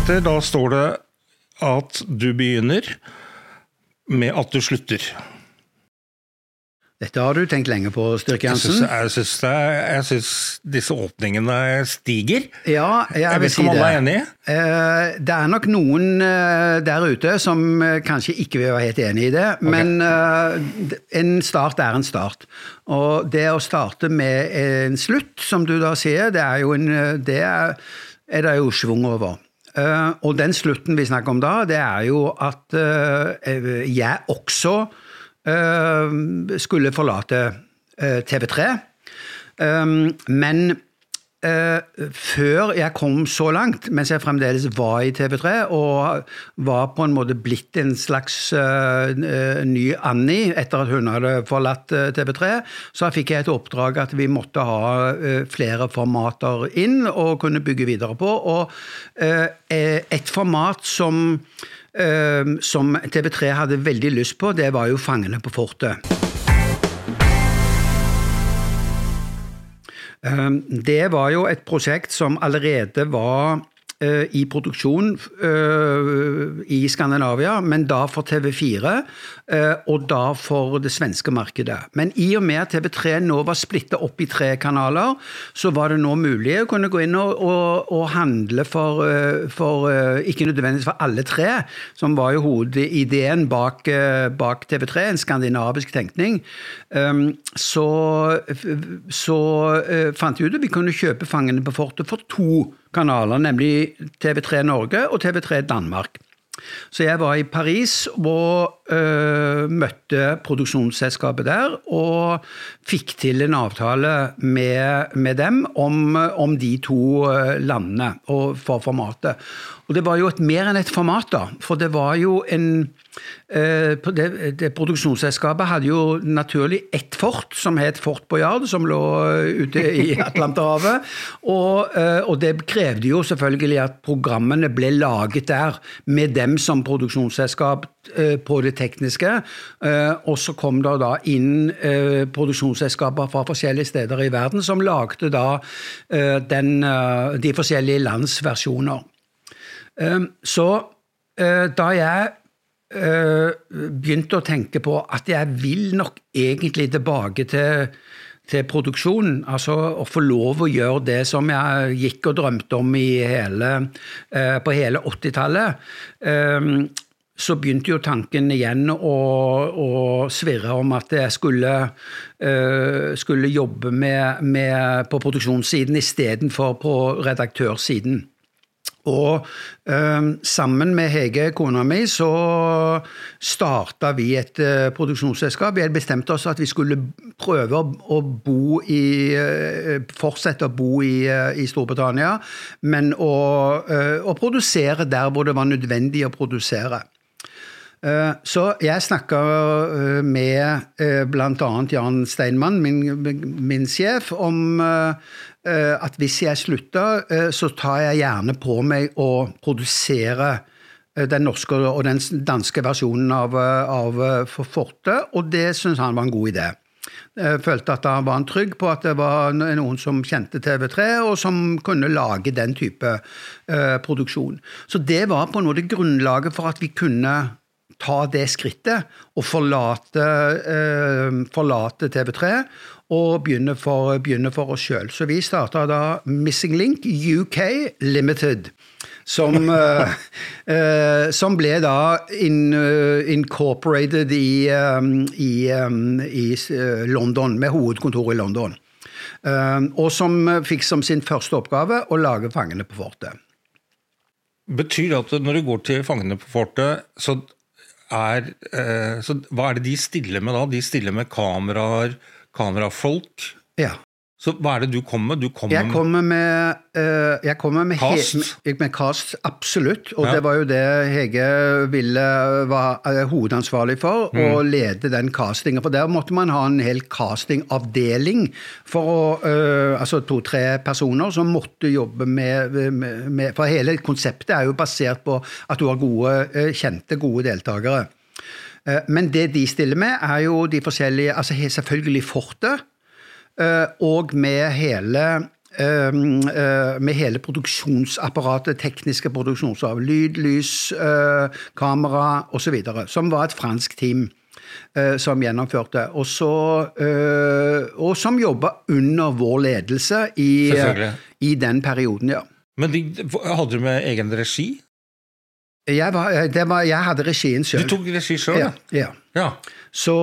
Petter, da står det at du begynner med at du slutter. Dette har du tenkt lenge på, Styrke-Jansen. Jeg synes disse åpningene stiger. Ja, jeg vil si det. Vet ikke om alle enig? Det nok noen der ute som kanskje ikke vil være helt enig i det, men en start en start. Og det å starte med en slutt, som du da sier, det er jo svung over. Og den slutten vi snakker om da, det jo at jeg også skulle forlate TV3. Men før jeg kom så langt, mens jeg fremdeles var i TV3 og var på en måte blitt en slags ny Annie etter at hun hadde forlatt TV3, så fikk jeg et oppdrag at vi måtte ha flere formater inn og kunne bygge videre på. Og et format som TV3 hadde veldig lyst på, det var jo Fangene på fortet. Det var jo et prosjekt som allerede var i produksjon i Skandinavia, men da for TV4 og da for det svenske markedet. Men i og med at TV3 nå var splittet opp i 3 kanaler, så var det nå mulig å kunne gå inn og handle for ikke nødvendigvis for alle 3, som var jo hovedideen bak TV3, en skandinavisk tenkning. Så fant vi ut at vi kunne kjøpe Fangene på fortet for 2 kanaler, nemlig TV3 Norge og TV3 Danmark. Så jeg var i Paris og møtte produksjonsselskapet der og fikk til en avtale med dem om de 2 landene og for formatet. Og det var jo mer enn et format da, for det var jo det produksjonsselskapet hadde jo naturlig et fort, som het Fort Boyard, som lå ute i Atlanterhavet, og det krevde jo selvfølgelig at programmene ble laget der, med dem som produksjonsselskap på det tekniske, og så kom det da inn produksjonsselskaper fra forskjellige steder i verden, som lagde da de forskjellige landsversjoner. Så da jeg begynte å tenke på at jeg vil nok egentlig tilbake til produksjonen, altså å få lov å gjøre det som jeg gikk og drømte om på hele 80-tallet, så begynte jo tanken igjen å svirre om at jeg skulle jobbe på produksjonssiden i stedet for på redaktørsiden. Og sammen med Hege, kona mi, så startet vi et produksjonsselskap. Vi hadde bestemt oss at vi skulle prøve å fortsette å bo i Storbritannia, men å produsere der hvor det var nødvendig å produsere. Så jeg snakket med blant annet Jan Steinmann, min sjef, om at hvis jeg slutter, så tar jeg gjerne på meg å produsere den norske og den danske versjonen av Fortet, og det synes han var en god idé. Jeg følte at han var trygg på at det var noen som kjente TV3 og som kunne lage den type produksjon. Så det var på en måte grunnlaget for at vi kunne ta det skrittet og forlate TV3 og begynne for oss selv. Så vi startet da Missing Link UK Limited, som ble da incorporated i London, med hovedkontor i London. Og som fikk som sin første oppgave å lage Fangene på fortet. Betyr det at når du går til Fangene på fortet, så hva det de stiller med da? De stiller med kamerafolk? Ja. Så hva det du kommer med? Jeg kommer med cast? Med cast, absolutt. Og det var jo det Hege var hovedansvarlig for, å lede den castingen. For der måtte man ha en hel castingavdeling for altså 2-3 personer som måtte jobbe med for hele konseptet jo basert på at du har kjente, gode deltakere. Men det de stiller med jo de forskjellige, altså selvfølgelig Fortet, og med hele med hele produksjonsapparatet, tekniske produksjoner, lyd, lys, kamera og så videre, som var et fransk team som gjennomførte, og som jobbet under vår ledelse i den perioden, ja. Men hadde du med egen regi? Jeg hadde regien selv. Du tok regi selv, ja. Ja. Så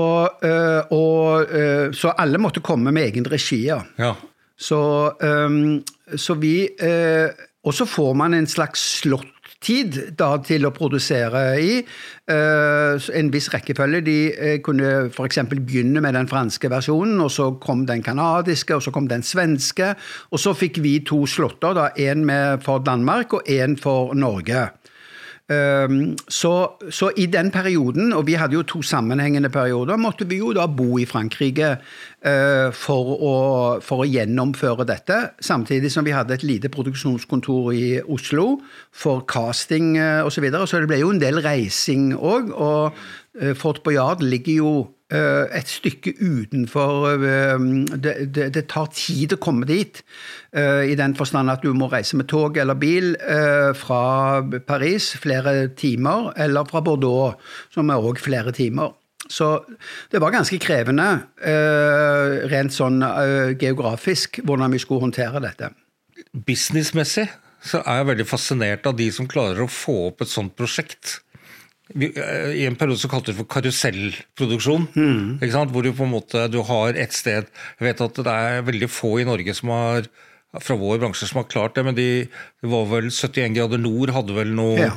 alle måtte komme med egen regi, ja. Så vi, og så får man en slags slått-tid da til å produsere i, en viss rekkefølge. De kunne for eksempel begynne med den franske versjonen, og så kom den kanadiske, og så kom den svenske, og så fikk vi 2 slåtter, da, en for Danmark og en for Norge. Så i den perioden, og vi hadde jo 2 sammenhengende perioder, måtte vi jo da bo i Frankrike for å gjennomføre dette, samtidig som vi hadde et lite produksjonskontor i Oslo for casting og så videre, så det ble jo en del reising også, og Fort Boyard ligger jo et stykke utenfor, det tar tid å komme dit, i den forstand at du må reise med tog eller bil fra Paris flere timer, eller fra Bordeaux, som også flere timer. Så det var ganske krevende, rent sånn geografisk, hvordan vi skulle håndtere dette. Businessmessig så jeg veldig fascinert av de som klarer å få opp et sånt prosjekt. I en periode så kalte det for karusellproduksjon, ikke sant? Hvor du på en måte du har et sted. Jeg vet at det veldig få i Norge som har, fra vår bransje som har klart det, men det var vel 71 grader nord hadde vel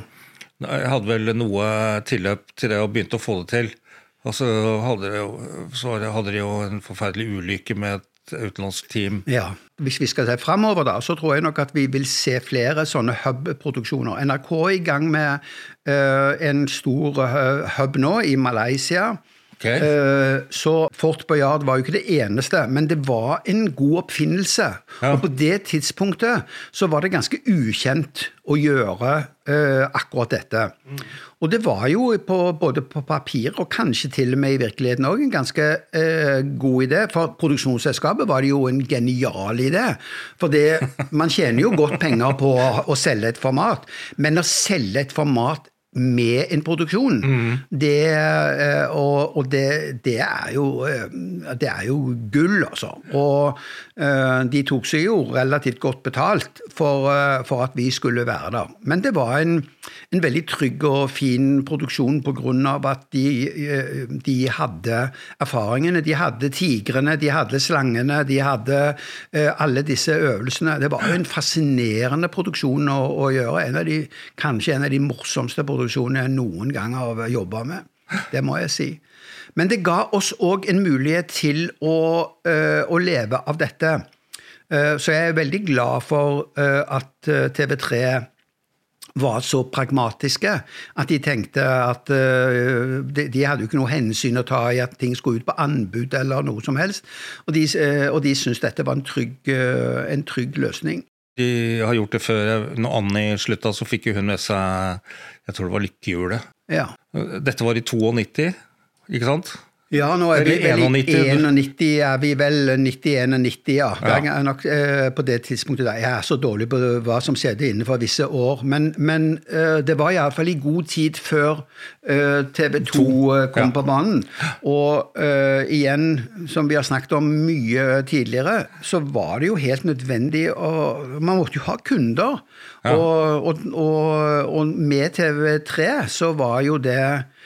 noe tilløp til det og begynte å få det til. Og så hadde de jo en forferdelig ulykke med et utenlandsk team. Ja, hvis vi skal se fremover da, så tror jeg nok at vi vil se flere sånne hub-produksjoner. NRK i gang med en stor hub nå i Malaysia. Okay. Så Fort Boyard var jo ikke det eneste, men det var en god oppfinnelse. Ja. Og på det tidspunktet så var det ganske ukjent å gjøre akkurat dette. Og det var jo både på papir og kanskje til og med i virkeligheten også en ganske god idé. For produksjonsselskapet var det jo en genial idé. For man tjener jo godt penger på å selge et format, men å selge et format med en produksjon, det er jo gull, altså. Og de tok seg jo relativt godt betalt for at vi skulle være der. Men det var en veldig trygg og fin produksjon på grunn av at de hadde erfaringene, de hadde tigrene, de hadde slangene, de hadde alle disse øvelsene. Det var jo en fascinerende produksjon å gjøre, kanskje en av de morsomste produksjonene jeg noen gang har jobbet med. Det må jeg si. Men det ga oss også en mulighet til å leve av dette. Så jeg er veldig glad for at TV3 var så pragmatiske at de tenkte at de hadde jo ikke noe hensyn å ta i at ting skulle ut på anbud eller noe som helst. Og de syntes dette var en trygg løsning. De har gjort det før. Når Annie sluttet, så fikk hun med seg, jeg tror det var lykkehjulet. Ja. Dette var i 92, ikke sant? Ja, nå vi vel i 91, vi vel 91, ja. Det nok på det tidspunktet der. Jeg så dårlig på hva som skjedde innenfor visse år, men det var i alle fall i god tid før TV2 kom på banen. Og igjen, som vi har snakket om mye tidligere, så var det jo helt nødvendig, man måtte jo ha kunder. Ja. Og med TV3 så var jo det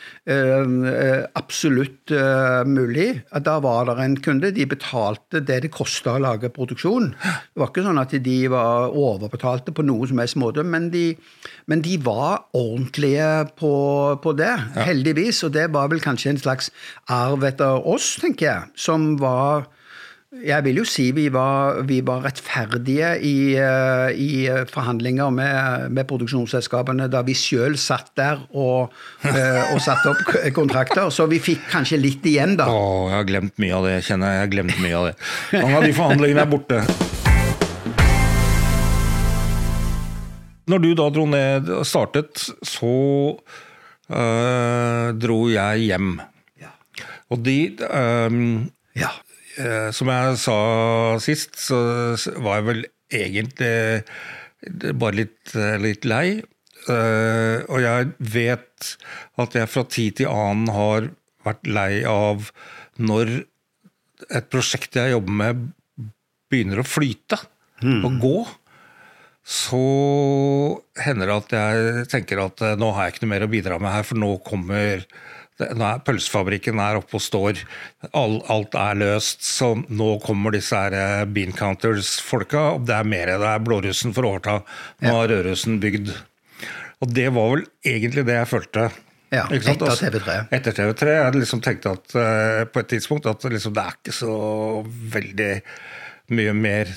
absolutt mulig. Da var det en kunde, de betalte det kostet å lage produksjon. Det var ikke sånn at de var overbetalte på noe som helst måte, men de var ordentlige på det, heldigvis, og det var vel kanskje en slags arv etter oss, tenker jeg, som var... Jeg vil jo si vi var rettferdige i forhandlinger med produksjonsselskapene da vi selv satt der og satte opp kontrakter, så vi fikk kanskje litt igjen da. Jeg har glemt mye av det, kjenner jeg har glemt mye av det. Mange av de forhandlingene borte. Når du da dro ned og startet, så dro jeg hjem. Ja. Og som jeg sa sist, så var jeg vel egentlig bare litt lei. Og jeg vet at jeg fra tid til annen har vært lei av når et prosjekt jeg jobber med begynner å flyte og gå, så hender det at jeg tenker at nå har jeg ikke noe mer å bidra med her, for nå er pølsefabrikken oppe og står, alt løst, så nå kommer disse her bean counters-folka, og det mer, det blårussen for å overta, nå har rødrussen bygd. Og det var vel egentlig det jeg følte. Ja, etter TV3. Etter TV3. Jeg hadde liksom tenkt at på et tidspunkt at liksom, det ikke så veldig mye mer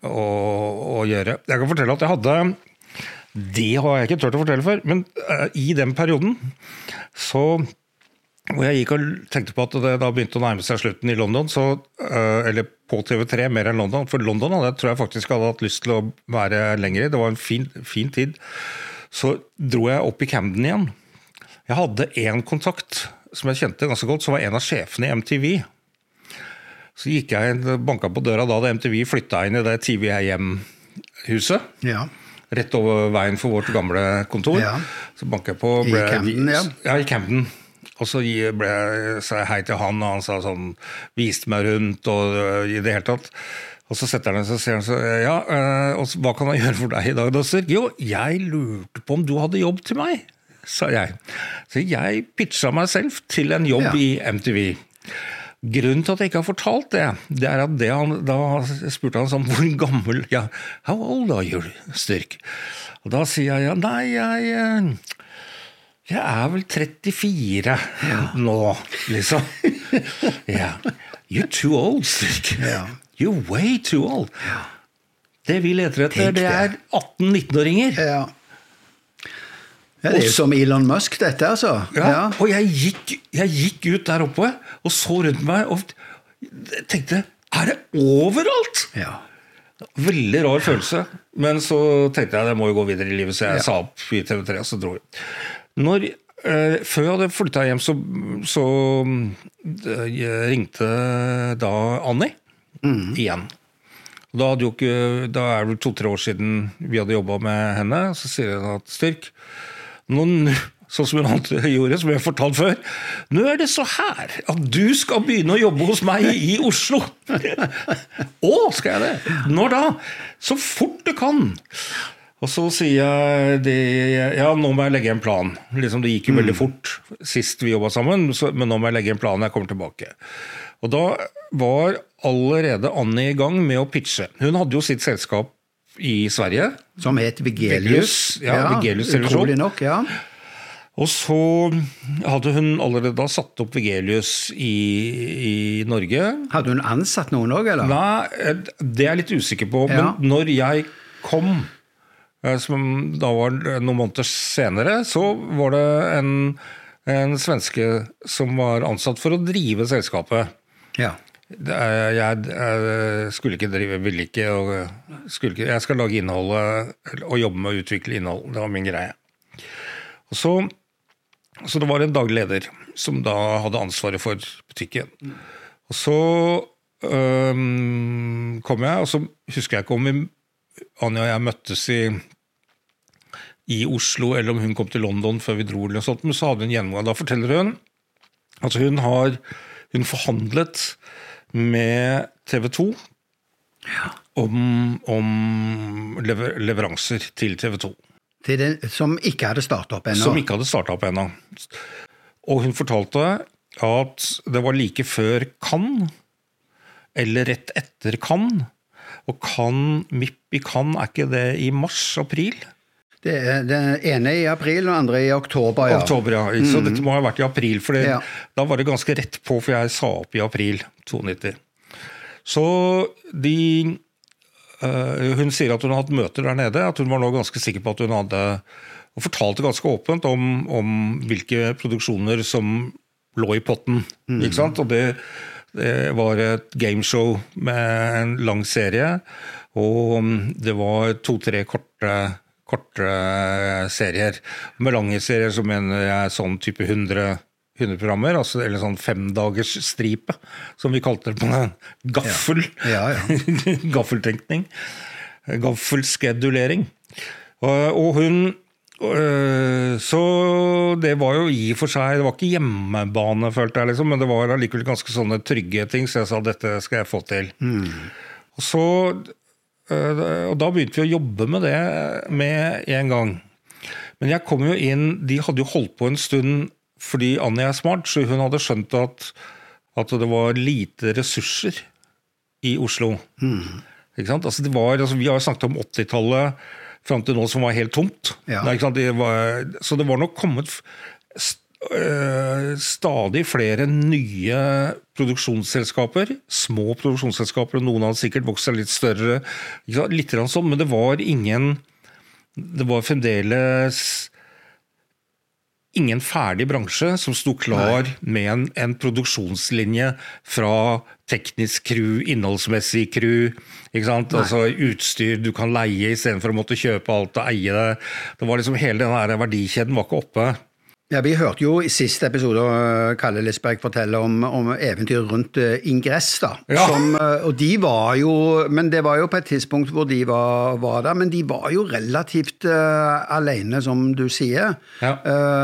å gjøre. Jeg kan fortelle at jeg hadde, det har jeg ikke tørt å fortelle før, men i den perioden så, hvor jeg gikk og tenkte på at det da begynte å nærme seg slutten i London, så, eller på TV3 mer enn London, for London tror jeg faktisk hadde hatt lyst til å være lenger i, det var en fin tid, så dro jeg opp i Camden igjen. Jeg hadde en kontakt som jeg kjente ganske godt, som var en av sjefene i MTV. Så gikk jeg banket på døra da MTV flyttet inn i det TV hjem-huset. Ja. Rett over veien for vårt gamle kontor. Ja. Så banket jeg på. I Camden, ja. Ja, i Camden. Og så sa jeg hei til han, og han sa sånn, viste meg rundt, og i det hele tatt. Og så setter han seg og sier han så, ja, og så, hva kan jeg gjøre for deg i dag, Dosser? Jo, jeg lurte på om du hadde jobb til meg, sa jeg. Så jeg pitchet meg selv til en jobb i MTV. Grunnen til at jeg ikke har fortalt det at da spurte han sånn, hvor gammel, ja, how old are you, Styrk? Og da sier jeg, ja, nei, jeg vel 34 nå, liksom. Ja, you're too old, Styrk. Ja. You're way too old. Ja. Det vi leter etter, det 18-19-åringer. Ja. Ja, det jo som Elon Musk, dette, altså. Ja. Og jeg gikk ut der oppe, og så rundt meg, og tenkte, det overalt? Ja. Veldig rar følelse. Men så tenkte jeg, det må jo gå videre i livet, så jeg sa opp i TV3, og så dro jeg. Før jeg hadde flyttet hjem, så ringte da Annie igjen. Da det 2-3 år siden vi hadde jobbet med henne, så sier hun at Styrk, sånn som hun alltid gjorde, som jeg har fortalt før, nå det så her at du skal begynne å jobbe hos meg i Oslo. Skal jeg det? Når da? Så fort du kan. Og så sier jeg, ja, nå må jeg legge en plan. Liksom, det gikk jo veldig fort sist vi jobbet sammen, men nå må jeg legge en plan når jeg kommer tilbake. Og da var allerede Annie i gang med å pitche. Hun hadde jo sitt selskap i Sverige. Som het Vigelius. Ja, Vigelius Televisjon. Utrolig nok, ja. Og så hadde hun allerede da satt opp Vigelius i Norge. Hadde hun ansatt noen også, eller? Nei, det jeg litt usikker på. Ja. Men når jeg kom, som da var noen måneder senere, så var det en svenske som var ansatt for å drive selskapet. Ja. Jeg skulle ikke drive, ville ikke, jeg skal lage innholdet og jobbe med å utvikle innhold, det var min greie. Og så det var en daglig leder som da hadde ansvaret for butikken. Og så kom jeg, og så husker jeg ikke om Anja og jeg møttes i Oslo, eller om hun kom til London før vi dro, eller noe sånt, men så hadde hun gjennomgang. Da forteller hun at hun forhandlet med TV 2 om leveranser til TV 2. Til den som ikke hadde startet opp ennå? Som ikke hadde startet opp ennå. Og hun fortalte at det var like før Cannes, eller rett etter Cannes. Og MIP i Cannes, ikke det i mars-april? Det ene i april, og det andre i oktober, ja. Oktober, ja. Så dette må ha vært i april, for da var det ganske rett på, for jeg sa opp i april 92. Så hun sier at hun har hatt møter der nede, at hun var nå ganske sikker på at hun hadde, og fortalte ganske åpent om hvilke produksjoner som lå i potten, ikke sant? Og det var et gameshow med en lang serie, og det var 2-3 korte serier. Med lange serier så mener jeg sånn type 100 programmer, altså, eller sånn 5-dagers stripe, som vi kalte det på en gaffel. Ja. Gaffeltenkning. gaffelskedulering. Og hun så det var jo i for seg, det var ikke hjemmebane, følte jeg liksom, men det var allikevel ganske sånne trygge ting, så jeg sa, dette skal jeg få til. Og da begynte vi å jobbe med det med en gang. Men jeg kom jo inn, de hadde jo holdt på en stund, fordi Annie er smart, så hun hadde skjønt at det var lite ressurser i Oslo. Ikke sant? Altså vi har jo snakket om 80-tallet, frem til nå som var helt tomt. Ja. Så det var nok kommet stadig flere nye produksjonsselskaper, små produksjonsselskaper, noen hadde sikkert vokst seg litt større, litt sånn, men det var fremdeles ingen ferdig bransje som sto klar med en produksjonslinje fra teknisk crew, innholdsmessig crew, ikke sant? Altså utstyr du kan leie i stedet for å måtte kjøpe alt og eie det. Det var liksom hele den verdikjeden var ikke oppe. Ja, vi hørte jo i siste episode Kalle Lisberg fortelle om eventyr rundt Ingress da. Ja. Og de var jo, men det var jo på et tidspunkt hvor de var der, men de var jo relativt alene, som du sier. Ja.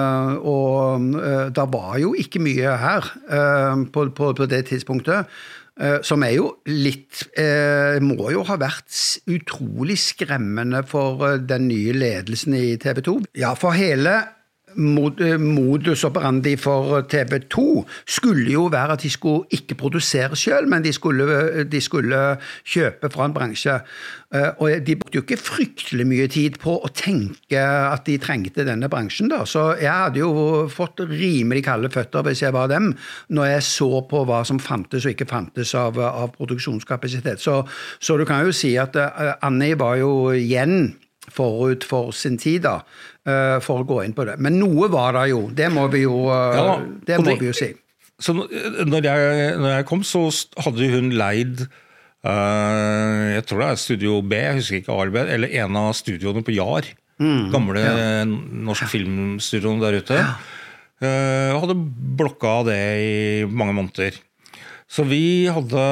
Og da var jo ikke mye her på det tidspunktet. Som jo litt, må jo ha vært utrolig skremmende for den nye ledelsen i TV 2. Ja, for hele modus operandi for TV 2 skulle jo være at de skulle ikke produsere selv, men de skulle kjøpe fra en bransje. Og de brukte jo ikke fryktelig mye tid på å tenke at de trengte denne bransjen da. Så jeg hadde jo fått rimelig kalde føtter hvis jeg var dem, når jeg så på hva som fantes og ikke fantes av produksjonskapasitet. Så du kan jo si at Annie var jo igjen forut for sin tid da, for å gå inn på det. Men noe var det jo, det må vi jo, si. Så når jeg kom, så hadde hun leid, jeg tror det Studio B, jeg husker ikke ARB, eller en av studioene på JAR, gamle norsk filmstudioene der ute, hadde blokka det i mange måneder. Så vi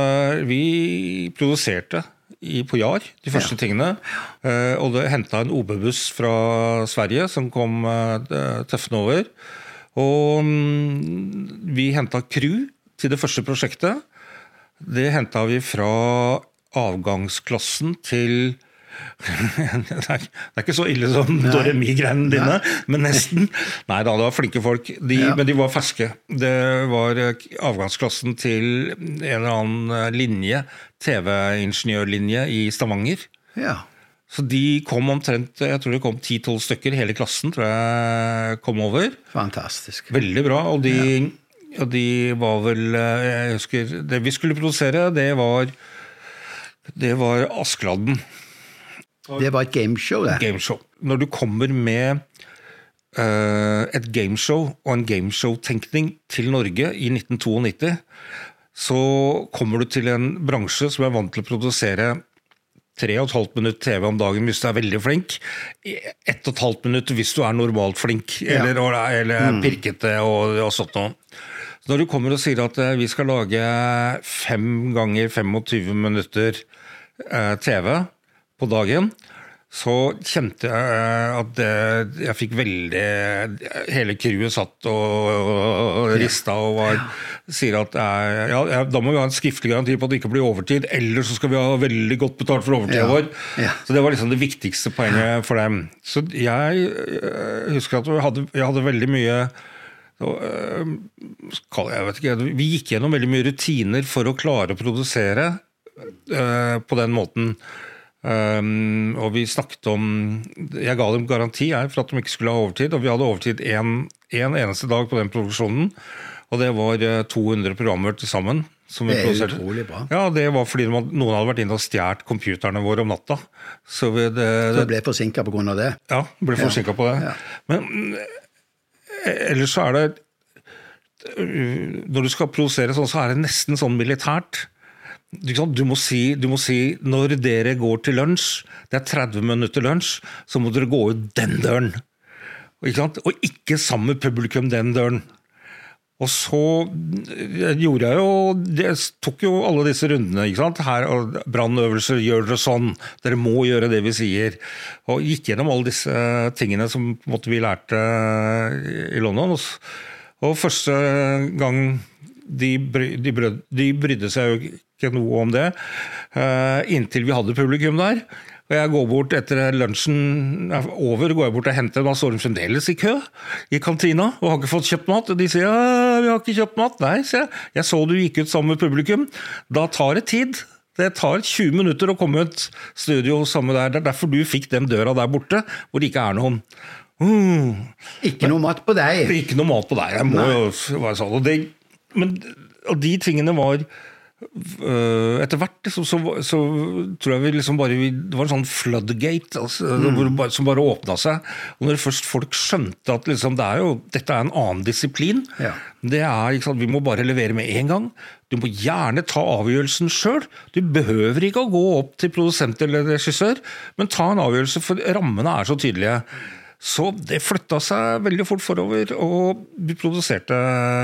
produserte på JAR, de første tingene, og det hentet en OB-buss fra Sverige som kom tøffende over, og vi hentet crew til det første prosjektet. Det hentet vi fra avgangsklassen til det ikke så ille som Doremi-greiene dine, men nesten. Nei da, det var flinke folk, men de var ferske. Det var avgangsklassen til en eller annen linje, TV-ingeniørlinje i Stavanger. Ja. Så de kom omtrent, jeg tror det kom 10-12 stykker, hele klassen tror jeg kom over. Fantastisk. Veldig bra, og de var vel, jeg husker, det vi skulle produsere, det var Askeladden. Det var et gameshow, det. Gameshow. Når du kommer med et gameshow og en gameshow-tenkning til Norge i 1992, så kommer du til en bransje som vant til å produsere 3,5 minutter TV om dagen hvis du veldig flink, 1,5 minutter hvis du normalt flink, eller pirkete og sånt noe. Så når du kommer og sier at vi skal lage 5 ganger 25 minutter TV på dagen, så kjente jeg at jeg fikk veldig, hele crewet satt og ristet og sier at da må vi ha en skriftlig garanti på at det ikke blir overtid, eller så skal vi ha veldig godt betalt for overtiden vår. Så det var liksom det viktigste poenget for dem. Så jeg husker at jeg hadde veldig mye, jeg vet ikke, vi gikk gjennom veldig mye rutiner for å klare å produsere på den måten. Og vi snakket om, jeg ga dem garanti for at de ikke skulle ha overtid, og vi hadde overtid en eneste dag på den produksjonen, og det var 200 programmer til sammen som vi produserte. Det utrolig bra. Ja, det var fordi noen hadde vært inne og stjert computerne våre om natta. Så det ble forsinket på grunn av det? Ja, ble forsinket på det. Men ellers så det, når du skal produsere sånn, så det nesten sånn militært. Du må si, når dere går til lunsj, det 30 minutter lunsj, så må dere gå ut den døren. Og ikke sammen med publikum den døren. Og så gjorde jeg jo, det tok jo alle disse rundene, ikke sant? Her, brannøvelser, gjør dere sånn, dere må gjøre det vi sier. Og gikk gjennom alle disse tingene som på en måte, vi lærte i London. Og første gang de brydde seg jo ikke noe om det, inntil vi hadde publikum der. Og jeg går bort etter lunsjen over, går jeg bort og henter, da står de fremdeles i kø i kantina, og har ikke fått kjøpt mat. Og de sier, vi har ikke kjøpt mat. Nei, sier jeg. Jeg så du gikk ut sammen med publikum. Da tar det tid. Det tar 20 minutter å komme ut studio sammen der. Det er derfor du fikk den døra der borte, hvor det ikke er noen. Ikke noe mat på deg. Ikke noe mat på deg. Jeg må jo være sånn. Og de tingene var... etter hvert så tror jeg vi liksom bare det var en sånn floodgate som bare åpnet seg, og når først folk skjønte at liksom, dette er en annen disiplin, det er liksom, vi må bare levere med en gang, du må gjerne ta avgjørelsen selv, du behøver ikke å gå opp til produsent eller regissør, men ta en avgjørelse, for rammene er så tydelige. Så det flyttet seg veldig fort forover, og vi produserte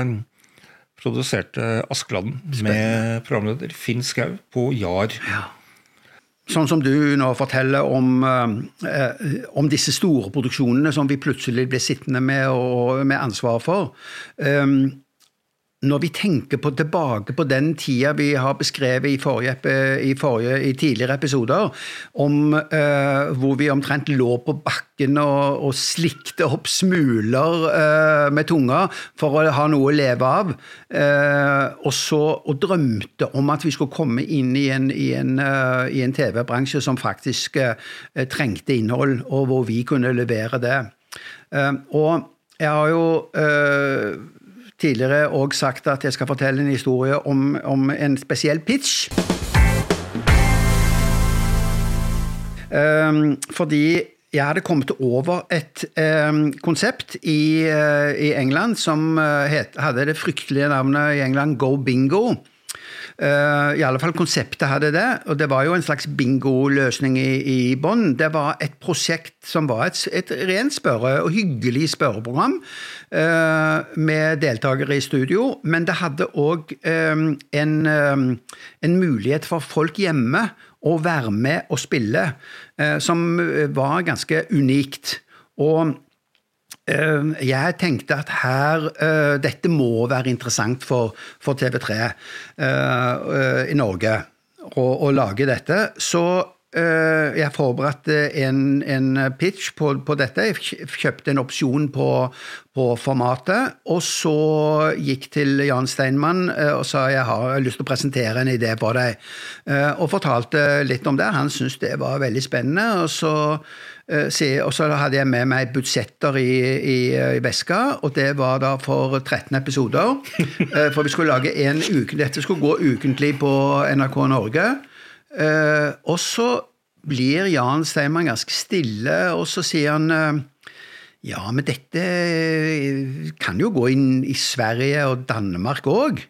Askeladden med programleder Finn Skau på JAR. Ja. Sånn som du nå forteller om disse store produksjonene som vi plutselig ble sittende med ansvar for. Når vi tenker tilbake på den tida vi har beskrevet i tidligere episoder, om hvor vi omtrent lå på bakken og slikte opp smuler med tunga for å ha noe å leve av, og drømte om at vi skulle komme inn i en TV-bransje som faktisk trengte innhold, og hvor vi kunne levere det. Og jeg har jo tidligere også sagt at jeg skal fortelle en historie om en spesiell pitch. Fordi jeg hadde kommet over et konsept i England som hadde det fryktelige navnet i England Go Bingo. I alle fall konseptet hadde det, og det var jo en slags bingo-løsning i bånn. Det var et prosjekt som var et rent og hyggelig spørreprogram med deltakere i studio, men det hadde også en mulighet for folk hjemme å være med og spille, som var ganske unikt. Og jeg tenkte at dette må være interessant for TV3 i Norge å lage dette. Så jeg forberedte en pitch på dette. Jeg kjøpte en opsjon på formatet, og så gikk til Jan Steinmann og sa jeg har lyst til å presentere en idé for deg. Og fortalte litt om det. Han syntes det var veldig spennende, og så hadde jeg med meg budsjetter i veska, og det var da for 13 episoder. For vi skulle lage en uke. Dette skulle gå ukentlig på NRK Norge. Og så blir Jan Steinmann ganske stille, og så sier han ja, men dette kan jo gå inn i Sverige og Danmark også.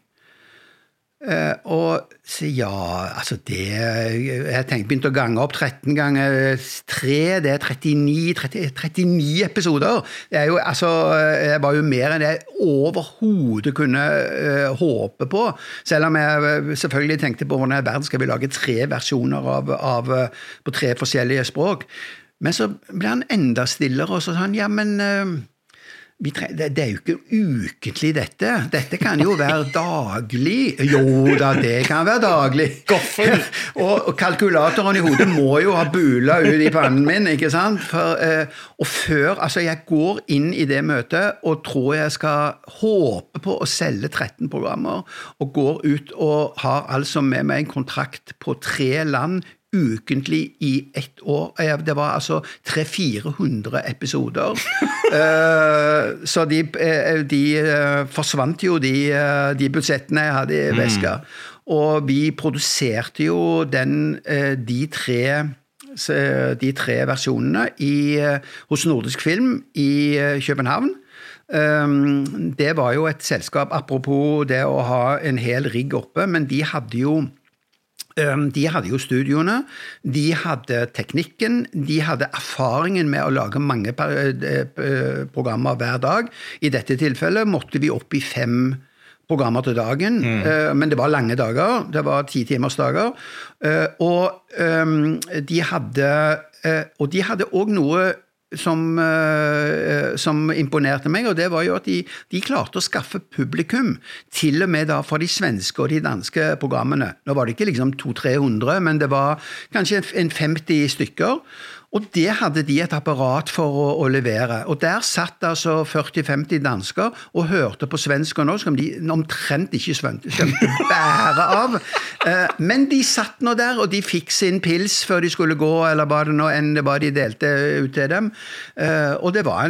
Og så ja, altså jeg begynte å gange opp 13 ganger 3, det er 39 episoder. Det er jo, altså, det var jo mer enn jeg overhodet kunne håpe på, selv om jeg selvfølgelig tenkte på hvordan i verden skal vi lage 3 versjoner på 3 forskjellige språk. Men så ble han enda stillere, og så sa han, ja, men det er jo ikke ukentlig dette. Dette kan jo være daglig. Jo da, det kan være daglig. Og kalkulatoren i hodet må jo ha bula ut i pannen min, ikke sant? Og før, altså jeg går inn i det møtet og tror jeg skal håpe på å selge 13 programmer, og går ut og har altså med meg en kontrakt på 3 land ukentlig i 1 år. Det var altså 300-400 episoder. Så de forsvant jo, de budsjettene jeg hadde i veska. Og vi produserte jo de tre versjonene hos Nordisk Film i København. Det var jo et selskap, apropos det å ha en hel rigg oppe, men de hadde jo De hadde jo studioene, de hadde teknikken, de hadde erfaringen med å lage mange programmer hver dag. I dette tilfellet måtte vi opp i 5 programmer til dagen, men det var lange dager, det var 10 timers dager, og de hadde også noe som imponerte meg, og det var jo at de klarte å skaffe publikum, til og med da fra de svenske og de danske programmene. Nå var det ikke liksom 200-300, men det var kanskje en 50 stykker, og det hadde de et apparat for å levere. Og der satt altså 40-50 dansker og hørte på svensk og norsk, som de omtrent ikke skjønte bære av. Men de satt nå der, og de fikk sin pils før de skulle gå, eller hva det nå enn det var de delte ut til dem. Og det var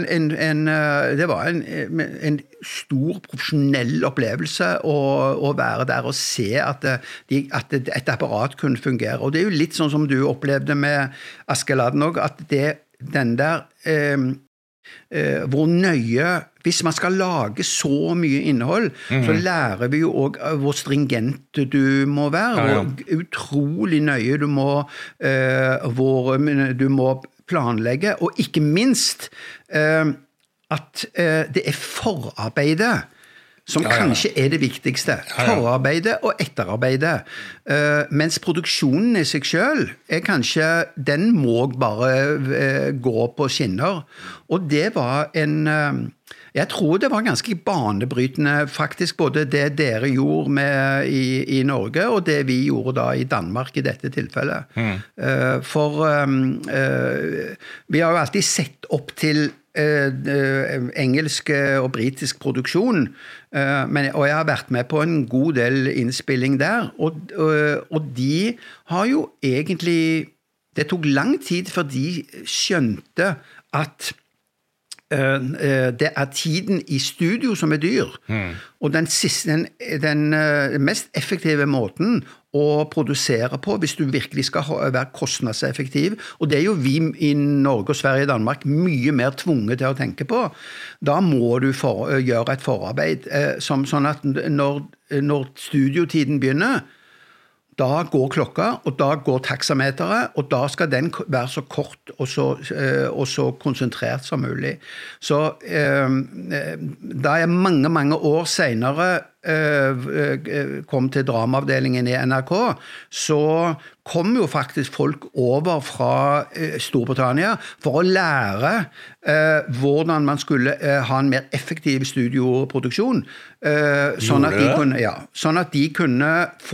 en stor profesjonell opplevelse å være der og se at et apparat kunne fungere. Og det er jo litt sånn som du opplevde med Askeladden også, at den der hvor nøye, hvis man skal lage så mye innhold, så lærer vi jo også hvor stringent du må være, hvor utrolig nøye du må, hvor du må planlegge, og ikke minst at det er forarbeidet som kanskje er det viktigste. Forarbeidet og etterarbeidet. Mens produksjonen i seg selv er kanskje, den må bare gå på skinner. Og det var jeg tror det var ganske banebrytende faktisk, både det dere gjorde i Norge, og det vi gjorde da i Danmark i dette tilfellet. For vi har jo alltid sett opp til engelsk og britisk produksjon, og jeg har vært med på en god del innspilling der, og de har jo egentlig, det tok lang tid før de skjønte at det er tiden i studio som er dyr, og den mest effektive måten å produsere på, hvis du virkelig skal være kostnadseffektiv, og det er jo vi i Norge og Sverige og Danmark mye mer tvunget til å tenke på, da må du gjøre et forarbeid, sånn at når studiotiden begynner, da går klokka, og da går taksameteret, og da skal den være så kort og så konsentrert som mulig. Så da jeg mange år senere kom til dramaavdelingen i NRK, så kom jo faktisk folk over fra Storbritannia for å lære hvordan man skulle ha en mer effektiv studioproduksjon, sånn at de kunne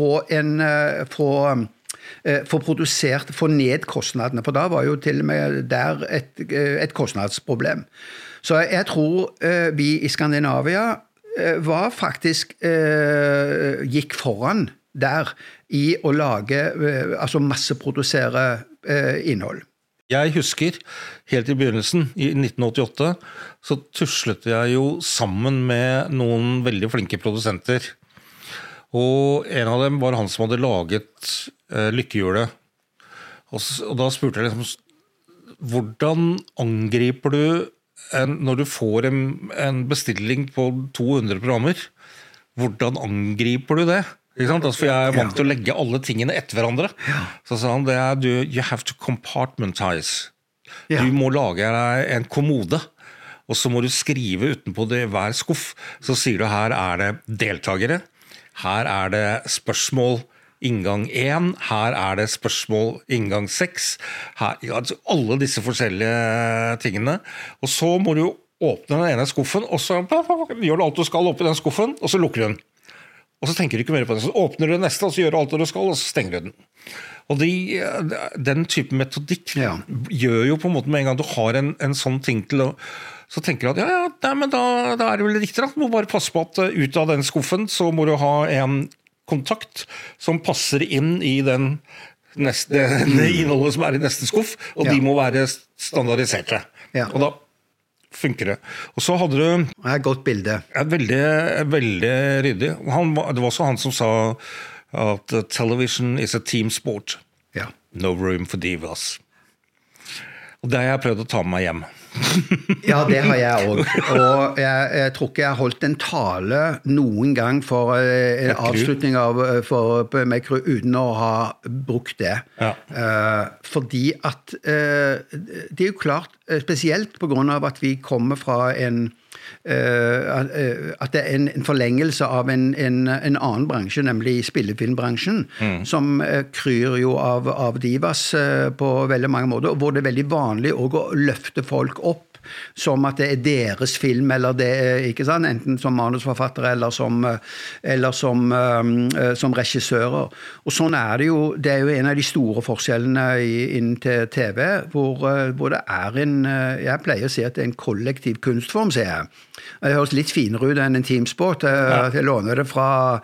få ned kostnadene, for da var jo til og med der et kostnadsproblem. Så jeg tror vi i Skandinavia var faktisk gikk foran der i å lage, altså masseprodusere innhold. Jeg husker, helt i begynnelsen, i 1988, så tuslet jeg jo sammen med noen veldig flinke produsenter. Og en av dem var han som hadde laget Lykkehjulet. Og da spurte jeg liksom, hvordan angriper du når du får en bestilling på 200 programmer, hvordan angriper du det? For jeg er vant til å legge alle tingene etter hverandre. Så sa han, you have to compartmentize. Du må lage deg en kommode, og så må du skrive utenpå det hver skuff. Så sier du, her er det deltagere, her er det spørsmål inngang 1, her er det spørsmål inngang 6, altså alle disse forskjellige tingene. Og så må du åpne den ene skuffen, og så gjør du alt du skal oppi den skuffen, og så lukker du den. Og så tenker du ikke mer på den, så åpner du den neste, og så gjør du alt det du skal, og så stenger du den. Og den type metodikk gjør jo på en måte med en gang du har en sånn ting til å, så tenker du at men da er det vel riktig da, du må bare passe på at ut av den skuffen så må du ha en kontakt som passer inn i den innholdet som er i neste skuff, og de må være standardiserte. Og da funker det. Og så hadde du... Det er et godt bilde. Veldig, veldig ryddig. Det var også han som sa at television is a team sport. No room for divas. Og det har jeg prøvd å ta med meg hjem. Ja, det har jeg også. Og jeg tror ikke jeg har holdt en tale noen gang for en avslutning med crew uten å ha brukt det. Ja. Fordi at det jo klart, spesielt på grunn av at vi kommer fra at det en forlengelse av en annen bransje, nemlig spillefilmbransjen, som kryr jo av divas på veldig mange måter, hvor det veldig vanlig også å løfte folk opp som at det deres film, eller det ikke sant, enten som manusforfattere eller som regissører. Og sånn det er jo en av de store forskjellene inn til TV, hvor det jeg pleier å si at det en kollektiv kunstform, sier jeg. Det høres litt finere ut enn en teamsport, at jeg låner det fra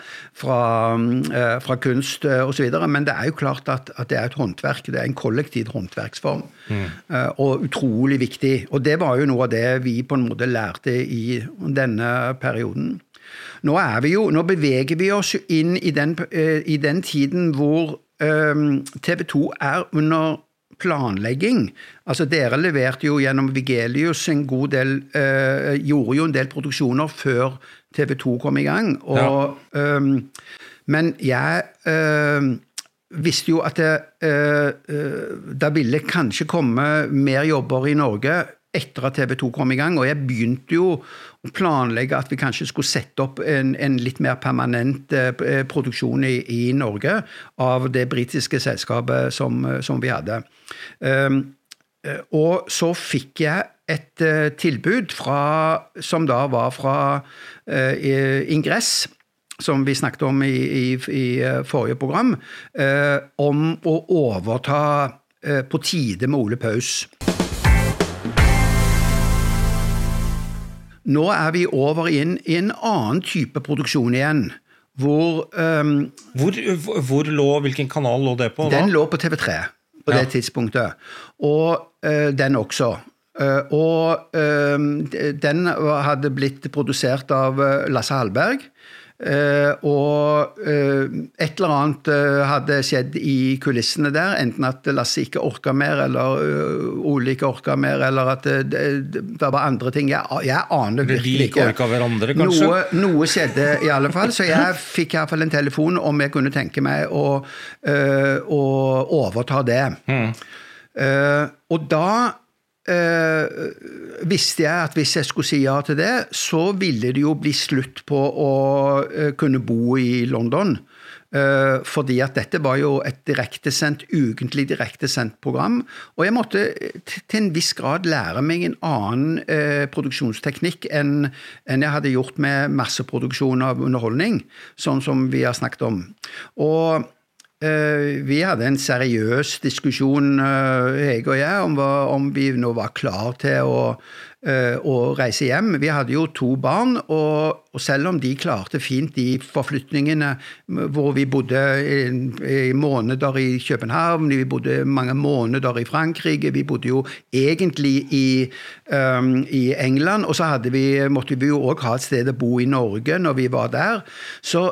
kunst og så videre, men det jo klart at det et håndverk, det en kollektiv håndverksform, og utrolig viktig. Og det var jo noe av det vi på en måte lærte i denne perioden. Nå beveger vi oss inn i den tiden hvor TV 2 under planlegging. Altså dere leverte jo gjennom Vigelius en god del, gjorde jo en del produksjoner før TV 2 kom i gang. Men jeg visste jo at det ville kanskje komme mer jobber i Norge etter at TV 2 kom i gang, og jeg begynte jo å planlegge at vi kanskje skulle sette opp en litt mer permanent produksjon i Norge av det britiske selskapet som vi hadde. Og så fikk jeg et tilbud som da var fra Ingress, som vi snakket om i forrige program, om å overta På tide med Ole Paus. Nå vi over i en annen type produksjon igjen, hvilken kanal lå det på da? Den lå på TV3 på det tidspunktet, og den også. Og den hadde blitt produsert av Lasse Hallberg, og et eller annet hadde skjedd i kulissene der, enten at Lasse ikke orket mer, eller Ole ikke orket mer, eller at det var andre ting. Jeg aner virkelig ikke. De ikke orket hverandre, kanskje? Noe skjedde i alle fall, så jeg fikk i hvert fall en telefon om jeg kunne tenke meg å overta det. Og da visste jeg at hvis jeg skulle si ja til det, så ville det jo bli slutt på å kunne bo i London, fordi at dette var jo et ukentlig direktesendt program, og jeg måtte til en viss grad lære meg en annen produksjonsteknikk enn jeg hadde gjort med masseproduksjon av underholdning, sånn som vi har snakket om. Og vi hadde en seriøs diskusjon, jeg og jeg, om vi nå var klar til å reise hjem. Vi hadde jo 2 barn, og selv om de klarte fint de forflytningene hvor vi bodde i måneder i København, vi bodde mange måneder i Frankrike, vi bodde jo egentlig i England, og så måtte vi jo også ha et sted å bo i Norge når vi var der. Så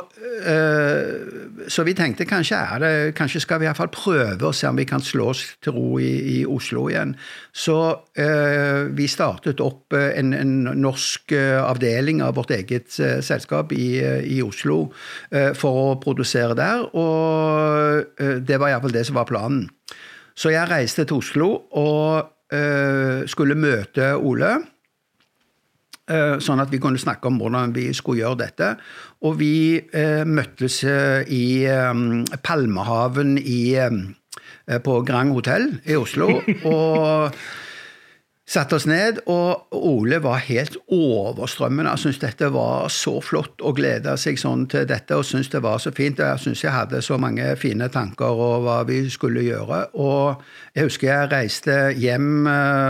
vi tenkte kanskje skal vi i hvert fall prøve å se om vi kan slå oss til ro i Oslo igjen. Så vi startet opp en norsk avdeling av vårt eget selskap i Oslo for å produsere der, og det var i hvert fall det som var planen. Så jeg reiste til Oslo og skulle møte Ole, sånn at vi kunne snakke om hvordan vi skulle gjøre dette, og vi møttes i Palmehaven på Grand Hotel i Oslo, og satte oss ned, og Ole var helt overstrømmende. Jeg synes dette var så flott, og gledet seg sånn til dette, og synes det var så fint, og jeg synes jeg hadde så mange fine tanker om hva vi skulle gjøre. Og jeg husker jeg reiste hjem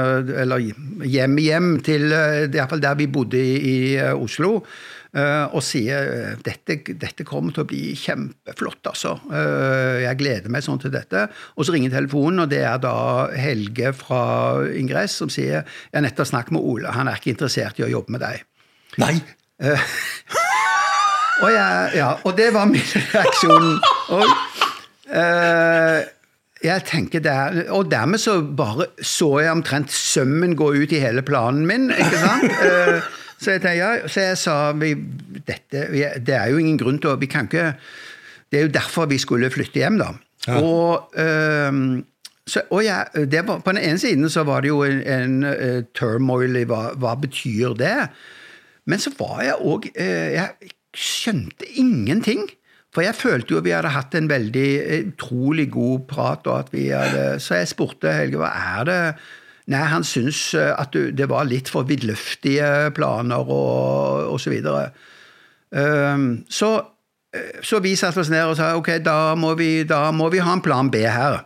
til, i hvert fall der vi bodde i Oslo, og sier, dette kommer til å bli kjempeflott, altså. Jeg gleder meg sånn til dette. Og så ringer telefonen, og det da Helge fra Ingress som sier, jeg nettopp snakket med Ole, han ikke interessert i å jobbe med deg. Nei! Og det var min reaksjon. Og jeg tenker det og dermed så bare så jeg omtrent sømmen gå ut i hele planen min, ikke sant? Så jeg sa, det jo ingen grunn til vi kan ikke, det jo derfor vi skulle flytte hjem da. Ja. Det var, på den ene siden så var det jo en turmoil i hva betyr det? Men så var jeg også, jeg skjønte ingenting. For jeg følte jo vi hadde hatt en veldig utrolig god prat, og at så jeg spurte Helge, hva det? Nei, han synes at det var litt for vidløftige planer og så videre. Så vi satt oss ned og sa, ok, da må vi ha en plan B her.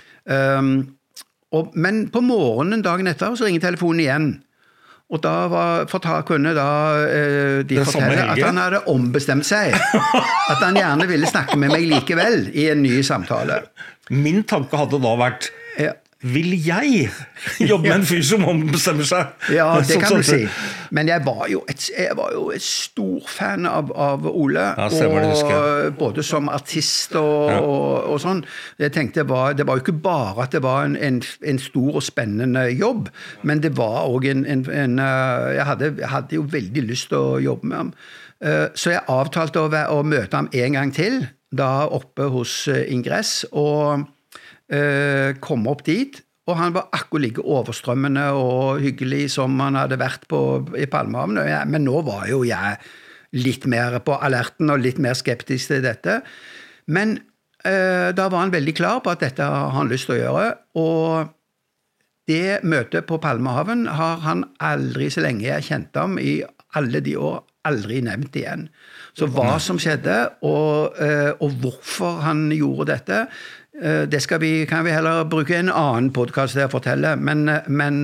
Men på morgenen dagen etter så ringte telefonen igjen. Og da kunne de fortelle at han hadde ombestemt seg. At han gjerne ville snakke med meg likevel i en ny samtale. Min tanke hadde da vært, vil jeg jobbe med en fyr som ombestemmer seg? Ja, det kan du si. Men jeg var jo et stor fan av Ole, og både som artist og sånn. Jeg tenkte det var jo ikke bare at det var en stor og spennende jobb, men det var også jeg hadde jo veldig lyst til å jobbe med ham. Så jeg avtalte å møte ham en gang til, da oppe hos Ingress, og kom opp dit, og han var akkurat like overstrømmende og hyggelig som han hadde vært i Palmehaven, men nå var jo jeg litt mer på alerten og litt mer skeptisk til dette. Men da var han veldig klar på at dette har han lyst til å gjøre, og det møtet på Palmehaven har han aldri, så lenge jeg kjente ham i alle de år, aldri nevnt igjen. Så hva som skjedde, og hvorfor han gjorde dette, det kan vi heller bruke en annen podcast til å fortelle, men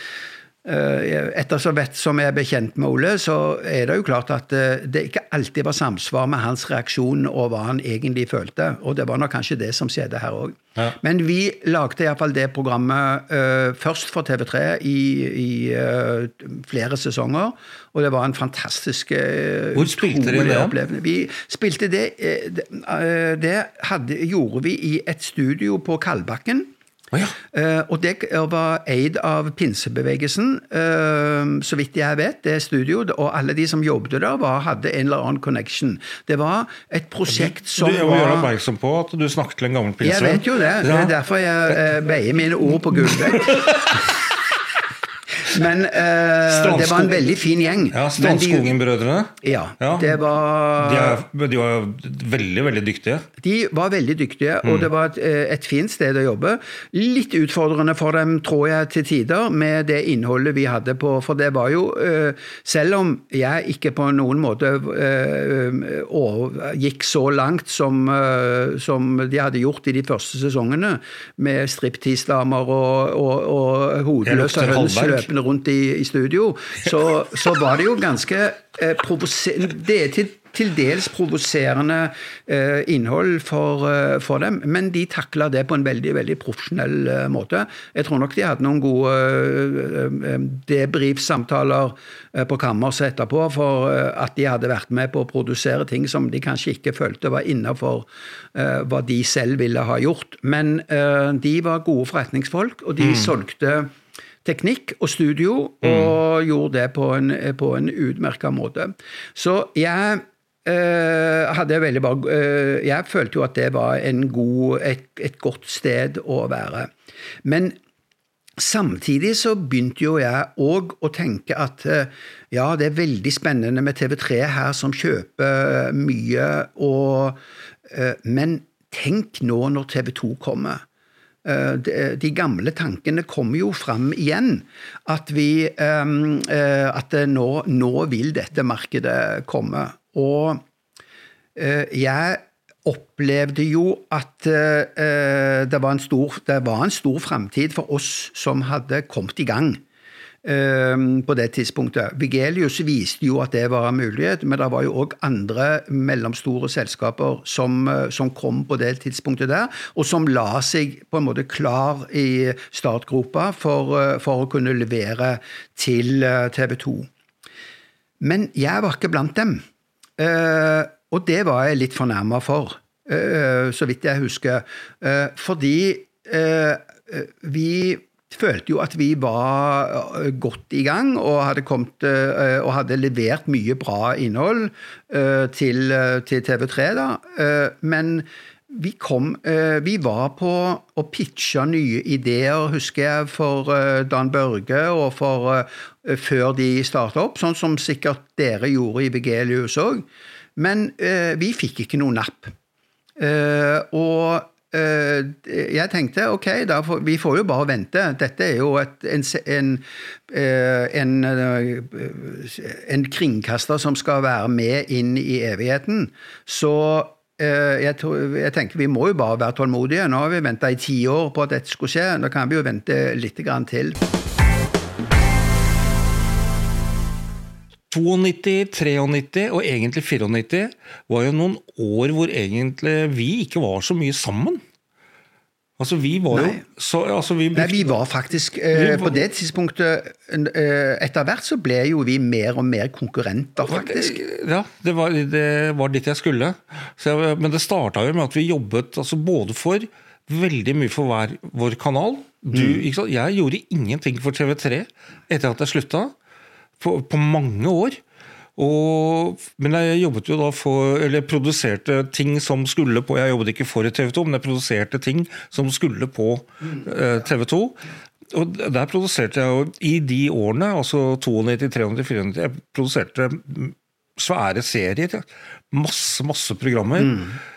etter så vet som jeg bekjent med Ole, så det jo klart at det ikke alltid var samsvar med hans reaksjon og hva han egentlig følte, og det var nok kanskje det som skjedde her også. Ja. Men vi lagde i hvert fall det programmet først for TV3 i flere sesonger, og det var en fantastisk Hvor spilte dere det? Opplevelse. Vi spilte det gjorde vi i et studio på Kalbakken. Oh, ja. Og det var eid av pinsebevegelsen, så vidt jeg vet, det studio, og alle de som jobbet der hadde en eller annen connection. Det var et prosjekt som Du gjør oppmerksom på at du snakket til en gammel pinse. Jeg vet jo det, det derfor jeg veier mine ord på gulvet. Men det var en veldig fin gjeng. Ja, Strandskogen-brødrene. Ja, det var... De var veldig, veldig dyktige. De var veldig dyktige, og det var et fint sted å jobbe. Litt utfordrende for dem, tror jeg, til tider, med det innholdet vi hadde på, for det var jo, selv om jeg ikke på noen måte gikk så langt som de hadde gjort i de første sesongene, med striptease-damer og hodeløse høns løpende rundt i studio, så var det jo ganske til dels provoserende innhold for dem, men de taklet det på en veldig, veldig profesjonell måte. Jeg tror nok de hadde noen gode debriefsamtaler på kammerset etterpå, for at de hadde vært med på å produsere ting som de kanskje ikke følte var innenfor hva de selv ville ha gjort. Men de var gode forretningsfolk, og de solgte teknikk og studio, og gjorde det på en utmerket måte. Så jeg jeg følte jo at det var et godt sted å være. Men samtidig så begynte jo jeg også å tenke at ja, det veldig spennende med TV3 her som kjøper mye, men tenk nå når TV2 kommer. De gamle tankene kommer jo frem igjen, at nå vil dette markedet komme. Og jeg opplevde jo at det var en stor fremtid for oss som hadde kommet i gang på det tidspunktet. Vigelius viste jo at det var en mulighet, men det var jo også andre mellomstore selskaper som kom på det tidspunktet der, og som la seg på en måte klar i startgropa for å kunne levere til TV2. Men jeg var ikke blant dem, og det var jeg litt fornærmet for, så vidt jeg husker, fordi vi følte jo at vi var godt I gang og hadde levert mye bra innhold til TV3 da, men vi var på å pitche nye ideer, husker jeg, for Dan Børge og før de startet opp, sånn som sikkert dere gjorde I Vigelius også, men vi fikk ikke noe napp. Og jeg tenkte, ok, vi får jo bare vente. Dette jo en kringkaster som skal være med inn I evigheten. Så jeg tenker vi må jo bare være tålmodige. Nå har vi ventet I 10 år på at dette skulle skje. Da kan vi jo vente litt grann til. 92, 93 og egentlig 94 var jo noen år hvor egentlig vi ikke var så mye sammen. Altså vi var jo vi var faktisk på det tidspunktet etter hvert så ble jo vi mer og mer konkurrenter faktisk. Ja, det var dit jeg skulle. Men det startet jo med at vi jobbet altså både for veldig mye for vår kanal. Jeg gjorde ingenting for TV3 etter at jeg sluttet. På mange år. Men jeg jobbet jo da eller produserte ting som skulle på, jeg jobbet ikke for TV 2, men jeg produserte ting som skulle på TV 2. Og der produserte jeg jo I de årene, altså 92, 93, 94, jeg produserte svære serier, masse programmer.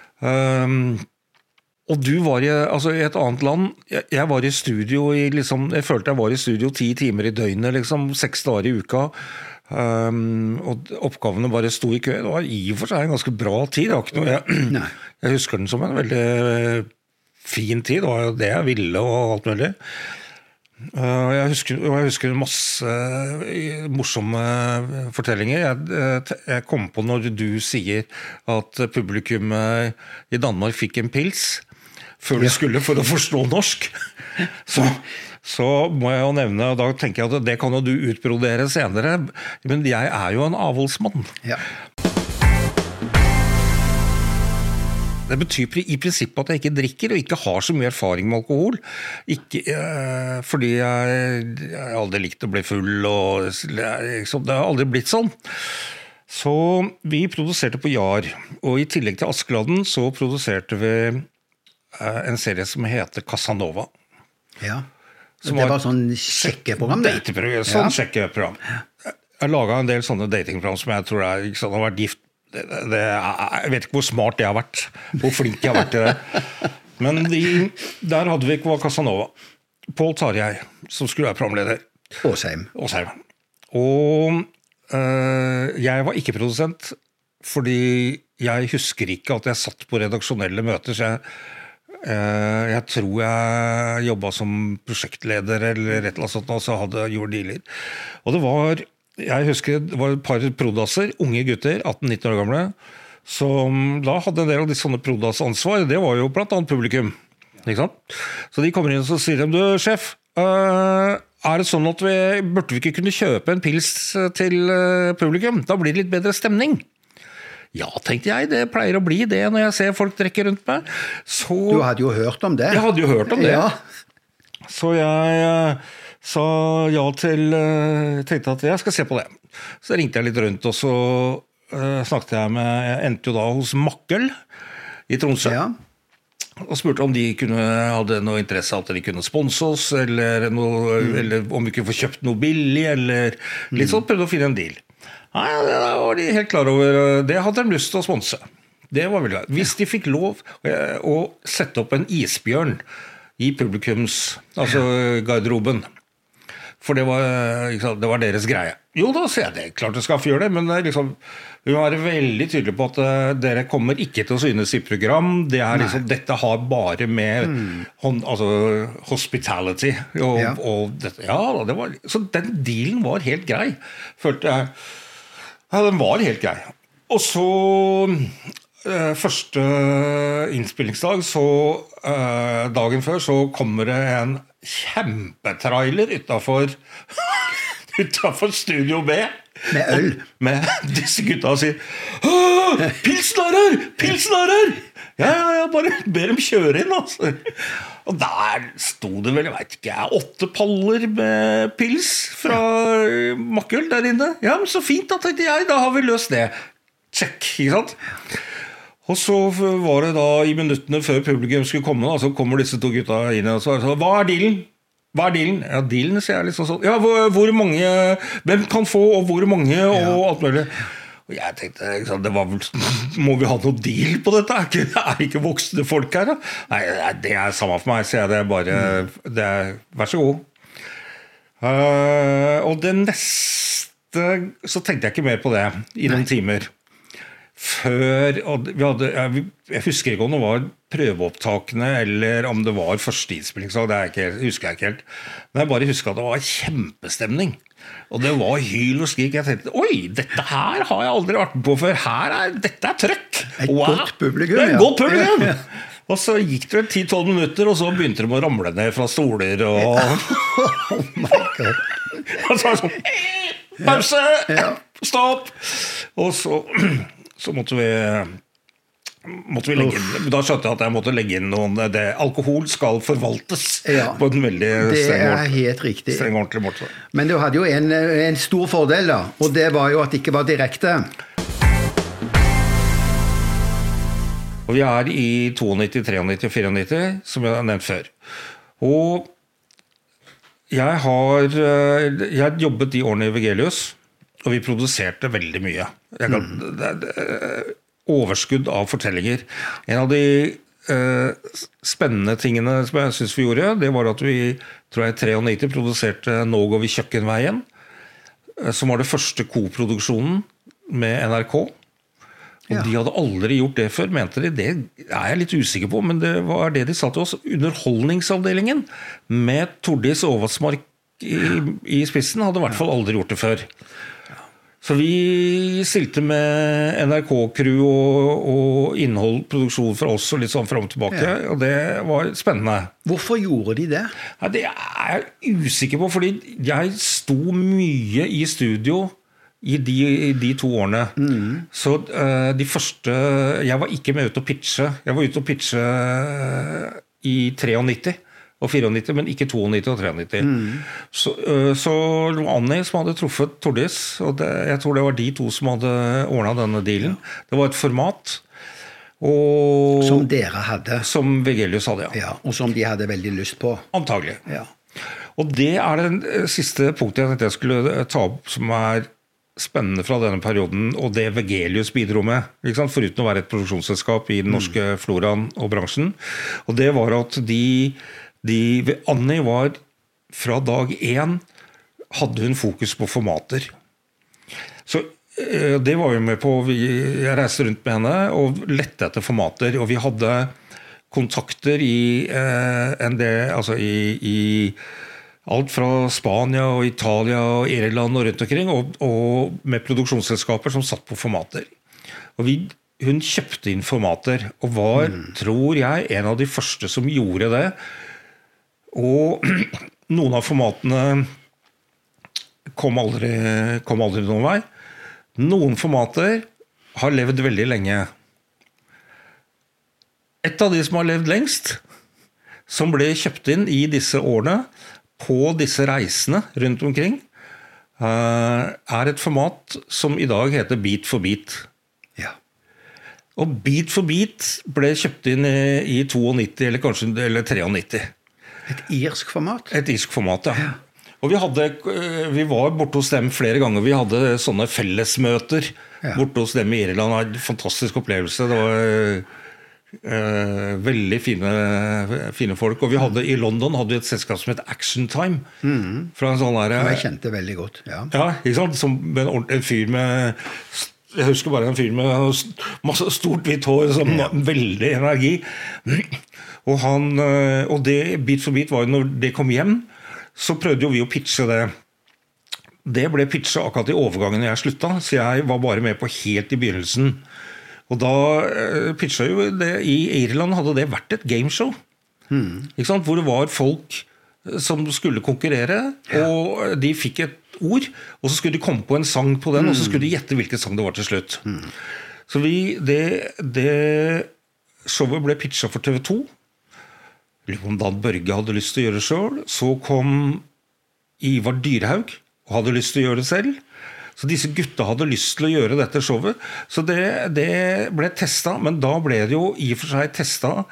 Og du var I et annet land, jeg var I studio jeg følte jeg var I studio 10 timer I døgnet, 6 dager I uka, og oppgavene bare sto I kø. Det var I og for seg en ganske bra tid, det var ikke noe, jeg husker den som en veldig fin tid, det var jo det jeg ville og alt mulig. Jeg husker masse morsomme fortellinger. Jeg kom på når du sier at publikum I Danmark fikk en pils før de skulle for å forstå norsk. Så må jeg jo nevne, og da tenker jeg at det kan jo du utbrodere senere, men jeg jo en avholdsmann. Ja. Det betyr I prinsippet at jeg ikke drikker og ikke har så mye erfaring med alkohol. Fordi jeg har aldri likt å bli full, og det har aldri blitt sånn. Så vi produserte på JAR, og I tillegg til Askeladden så produserte vi en serie som heter Casanova. Ja, det var sånn sjekkeprogram det? Sånn sjekkeprogram. Jeg laget en del sånne datingprogram som jeg tror har vært gift. Jeg vet ikke hvor smart jeg har vært, hvor flink jeg har vært I det. Men der hadde vi Casanova. Pål Tarjei, som skulle være programleder. Åsheim. Og jeg var ikke produsent, fordi jeg husker ikke at jeg satt på redaksjonelle møter, så jeg tror jeg jobbet som prosjektleder eller et eller annet sånt, og så gjorde dealer. Og jeg husker det var et par prodasser, unge gutter, 18-19 år gamle, som da hadde en del av de sånne prodasansvar. Det var jo blant annet publikum. Ikke sant? Så de kommer inn og så sier de, du sjef, det sånn at burde vi ikke kunne kjøpe en pils til publikum? Da blir det litt bedre stemning. Ja, tenkte jeg, det pleier å bli det når jeg ser folk trekke rundt meg. Du hadde jo hørt om det. Jeg hadde jo hørt om det. Ja. Så jeg sa ja til, tenkte at jeg skal se på det. Så ringte jeg litt rundt, og så snakket jeg endte jo da hos Makkel I Tromsø. Ja. Og spurte om de hadde noe interesse av at de kunne sponse oss, eller om vi kunne få kjøpt noe billig, eller litt sånn, prøvde å finne en deal. Nei, det var de helt klar over. Det hadde de lyst til å sponse. Det var veldig greit. Hvis de fikk lov å sette opp en isbjørn I publikums, altså garderoben, for det var deres greie. Jo, da sier jeg det. Klart du skal få gjøre det, men vi må være veldig tydelige på at dere kommer ikke til å synes I program. Det dette har bare med hospitality og dette. Ja, så den dealen var helt grei, følte jeg. Ja, den var helt grei. Og så første innspillingsdag, så dagen før, så kommer det en kjempetrailer utenfor Studio B. Med øl. Med disse gutta og sier, pilsen er her! Pilsen er her! Ja, bare ber dem kjøre inn, altså. Og der sto det vel, jeg vet ikke, 8 paller med pils fra Makkøl der inne. Ja, men så fint da, tenkte jeg, da har vi løst det. Check, ikke sant? Og så var det da i minuttene før publikum skulle komme, da, så kommer disse 2 gutta inn og så hva er dealen? Hva er dealen? Ja, dealen sier jeg liksom sånn. Ja, hvor mange, hvem kan få, og hvor mange, og alt mulig. Og jeg tenkte, liksom, det var vel, må vi ha noe deal på dette? Er ikke voksne folk her da? Nei, det er samme for meg, sier jeg, det er bare, vær så god. Og det neste, så tenkte jeg ikke mer på det i noen timer. Før, og jeg husker ikke om det var prøveopptakene eller om det var første innspillingsdag, husker jeg ikke helt, men jeg bare husker at det var kjempestemning og det var hyl og skrik. Jeg tenkte, oi, dette her har jeg aldri vært på før, dette er trøkk, et godt publikum, det er et godt publikum. Og så gikk det 10-12 minutter, og så begynte de å ramle ned fra stoler og oh my God. Og så var det sånn, pause, stopp, og så måtte vi legge inn, da skjønte jeg at jeg måtte legge inn noen, alkohol skal forvaltes på en veldig streng ordentlig måte. Men du hadde jo en stor fordel da, og det var jo at det ikke var direkte. Og vi er i 92, 93 og 94, som jeg har nevnt før. Og jeg jobbet de årene i Vegelius, og vi produserte veldig mye. Overskudd av fortellinger. En av de spennende tingene som jeg synes vi gjorde, det var at vi, tror jeg, i 93 produserte Nå går vi kjøkkenveien, som var det første koproduksjonen med NRK. Og de hadde aldri gjort det før, mente de. Det er jeg litt usikker på, men det var det de sa til oss. Underholdningsavdelingen med Tordis Oversmark i spissen hadde i hvert fall aldri gjort det før. Så vi stilte med NRK-crew og innhold, produksjon for oss og litt sånn frem og tilbake, og det var spennende. Hvorfor gjorde de det? Ja, det er jeg usikker på, fordi jeg sto mye i studio i de 2 årene. Så de første, jeg var ikke med ut å pitche, jeg var ute å pitche i 93 og 94, men ikke 92 og 93. Så det var Annie som hadde truffet Tordis, og jeg tror det var de 2 som hadde ordnet denne dealen. Det var et format. Som dere hadde. Som Vegelius hadde, ja. Og som de hadde veldig lyst på. Antagelig. Ja. Og det er det siste punktet jeg tenkte jeg skulle ta opp, som er spennende fra denne perioden, og det Vegelius bidro med, ikke sant? Foruten å være et produksjonsselskap i den norske floraen og bransjen. Og det var at Annie var fra dag 1 hadde hun fokus på formater. Så det var vi med på. Jeg reiste rundt med henne og lette etter formater, og vi hadde kontakter i alt fra Spania og Italia og Irland og rundt omkring, og med produksjonsselskaper som satt på formater. Og hun kjøpte inn formater, og var, tror jeg, en av de første som gjorde det. Og noen av formatene kom aldri noen vei. Noen formater har levd veldig lenge. Et av de som har levd lengst, som ble kjøpt inn i disse årene, på disse reisene rundt omkring, er et format som i dag heter Beat for Beat. Ja. Og Beat for Beat ble kjøpt inn i 92 eller 93. Et irsk format? Et irsk format, ja. Og vi var borte hos dem flere ganger. Vi hadde sånne fellesmøter borte hos dem i Irland. En fantastisk opplevelse. Det var veldig fine folk. Og vi hadde i London et selskap som het Action Time. Fra en sånn der, som jeg kjente veldig godt. Ja, ikke sant? Som en fyr med... Jeg husker bare en fyr med masse stort hvitt hår, som veldig energi. Og det Beat for Beat var jo, når det kom hjem, så prøvde jo vi å pitche det. Det ble pitchet akkurat i overgangen jeg sluttet, så jeg var bare med på helt i begynnelsen. Og da pitchet jo det, i Irland hadde det vært et gameshow. Ikke sant? Hvor det var folk som skulle konkurrere, og de fikk et ord, og så skulle de komme på en sang på den, og så skulle de gjette hvilken sang det var til slutt. Så showet ble pitchet for TV 2. Lurer på om Dan Børge hadde lyst til å gjøre det selv. Så kom Ivar Dyrhaug og hadde lyst til å gjøre det selv. Så disse gutta hadde lyst til å gjøre dette showet. Så det ble testet, men da ble det jo i og for seg testet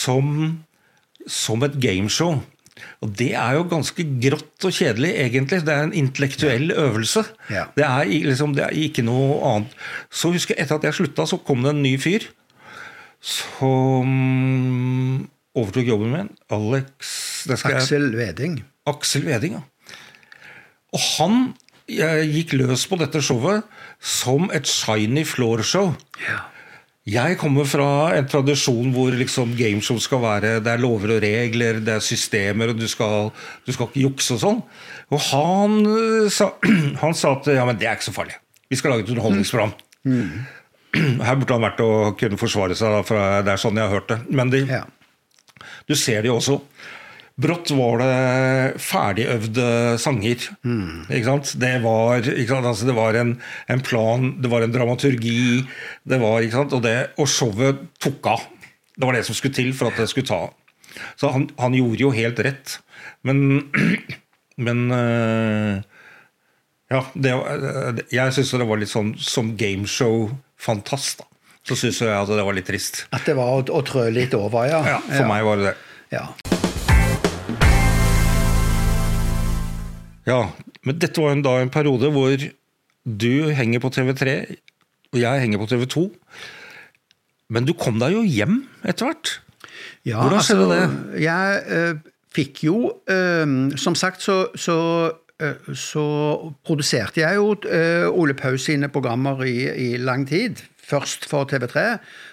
som et gameshow. Og det jo ganske grått og kjedelig egentlig. Det en intellektuell øvelse. Ja. Det det ikke noe annet. Så husker jeg, etter at jeg sluttet, så kom det en ny fyr som overtok jobben min. Aksel Veding. Aksel Veding, ja. Og han gikk løs på dette showet som et shiny floor show. Ja. Jeg kommer fra en tradisjon hvor liksom gameshow skal være, det lover og regler, det systemer, og du skal ikke jukse og sånn. Og han sa at ja, men det ikke så farlig. Vi skal lage et underholdningsprogram. Her burde han vært å kunne forsvare seg, for det sånn jeg har hørt det. Men du ser det jo også. Brått var det ferdigøvde sanger, ikke sant? Det var, ikke sant? Altså, det var en plan, det var en dramaturgi, det var, ikke sant? Og showet tok av. Det var det som skulle til for at det skulle ta. Så han gjorde jo helt rett. Men ja, jeg synes det var litt sånn som gameshow-fantast da. Så synes jeg at det var litt trist. At det var å trø litt over, ja. Ja, for meg var det det. Ja. Ja, men dette var da en periode hvor du henger på TV3, og jeg henger på TV2. Men du kom deg jo hjem etter hvert. Ja, hvordan skjedde det? Jeg fikk jo, som sagt, så produserte jeg jo Ole Paus sine programmer i lang tid. Først for TV3,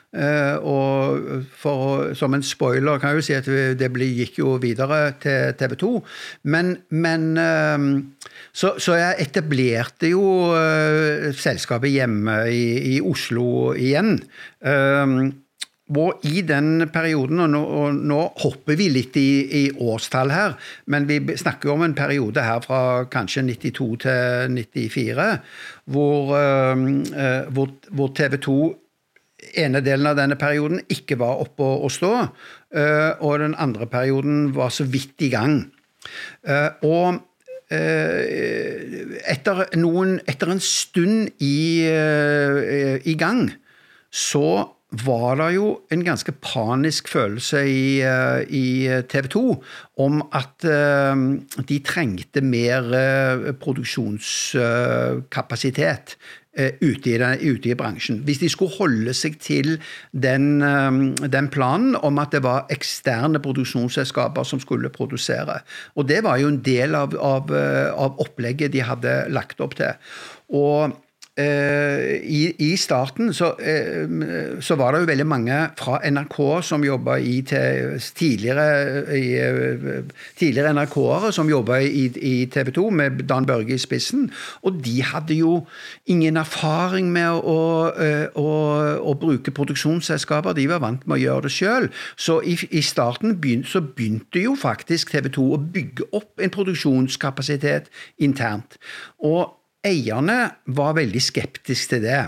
og som en spoiler kan jeg jo si at det gikk jo videre til TV2, men så jeg etablerte jo selskapet hjemme i Oslo igjen, og i den perioden, og nå hopper vi litt i årstall her, men vi snakker jo om en periode her fra kanskje 92 til 94, hvor TV2 ene delen av denne perioden ikke var oppe å stå, og den andre perioden var så vidt i gang. Og etter en stund i gang, så var det jo en ganske panisk følelse i TV2 om at de trengte mer produksjonskapasitet ute i bransjen. Hvis de skulle holde seg til den planen om at det var eksterne produksjonsselskaper som skulle produsere. Og det var jo en del av opplegget de hadde lagt opp til. Og i starten så var det jo veldig mange fra NRK som jobbet tidligere NRK-ere som jobbet i TV2 med Dan Børge i spissen, og de hadde jo ingen erfaring med å bruke produksjonsselskaper, de var vant med å gjøre det selv. Så i starten begynte jo faktisk TV2 å bygge opp en produksjonskapasitet internt, og eierne var veldig skeptiske til det.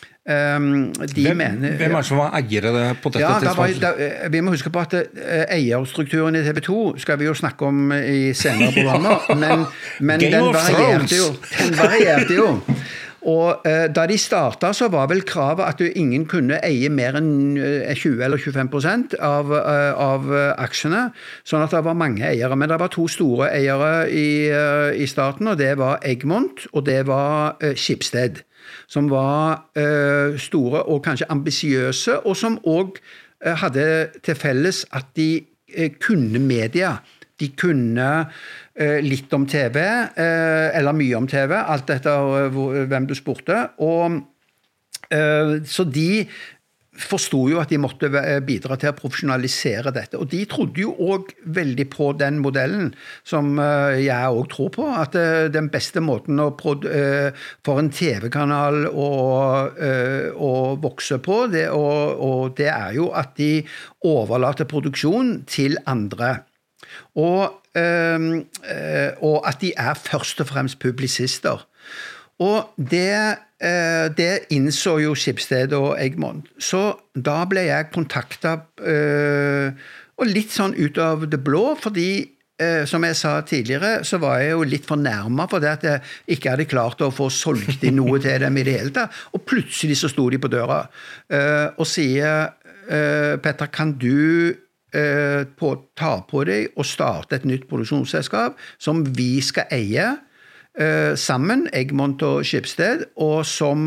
Hvem som var eiere på dette tidspunktet? Vi må huske på at eierstrukturen i TV2 skal vi jo snakke om i senere programmer, men den varierte jo. Og da de startet så var vel kravet at ingen kunne eie mer enn 20 eller 25% av aksjene, sånn at det var mange eiere. Men det var to store eiere i starten, og det var Egmont, og det var Schibsted, som var store og kanskje ambisiøse, og som også hadde til felles at de kunne media. De kunne litt om TV, eller mye om TV, alt etter hvem du spurte. Og, så de forstod jo at de måtte bidra til å profesjonalisere dette. Og de trodde jo også veldig på den modellen, som jeg også tror på, at den beste måten for en TV-kanal å vokse på, og det jo at de overlater produksjon til andre. Og at de først og fremst publisister. Og det innså jo Schibsted og Egmont. Så da ble jeg kontaktet, og litt sånn ut av det blå, fordi som jeg sa tidligere, så var jeg jo litt fornærmet for det at jeg ikke hadde klart å få solgt inn noe til dem i det hele tatt. Og plutselig så sto de på døra og sier, Petter, kan du ta på deg og starte et nytt produksjonsselskap som vi skal eie sammen, Egmont og Schibsted, og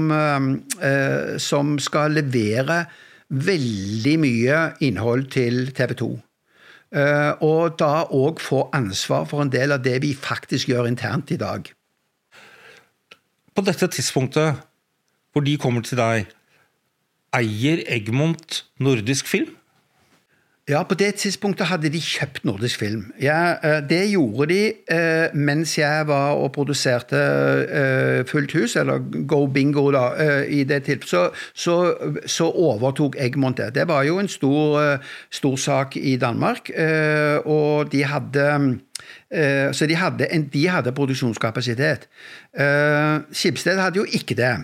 som skal levere veldig mye innhold til TV 2. Og da også få ansvar for en del av det vi faktisk gjør internt i dag. På dette tidspunktet, hvor de kommer til deg, eier Egmont Nordisk Film? Ja, på det tidspunktet hadde de kjøpt Nordisk Film. Det gjorde de mens jeg var og produserte Fullt hus, eller Go Bingo da, i det tilfellet. Så overtok Egmont det. Det var jo en stor sak i Danmark, og de hadde produksjonskapasitet. Schibsted hadde jo ikke det.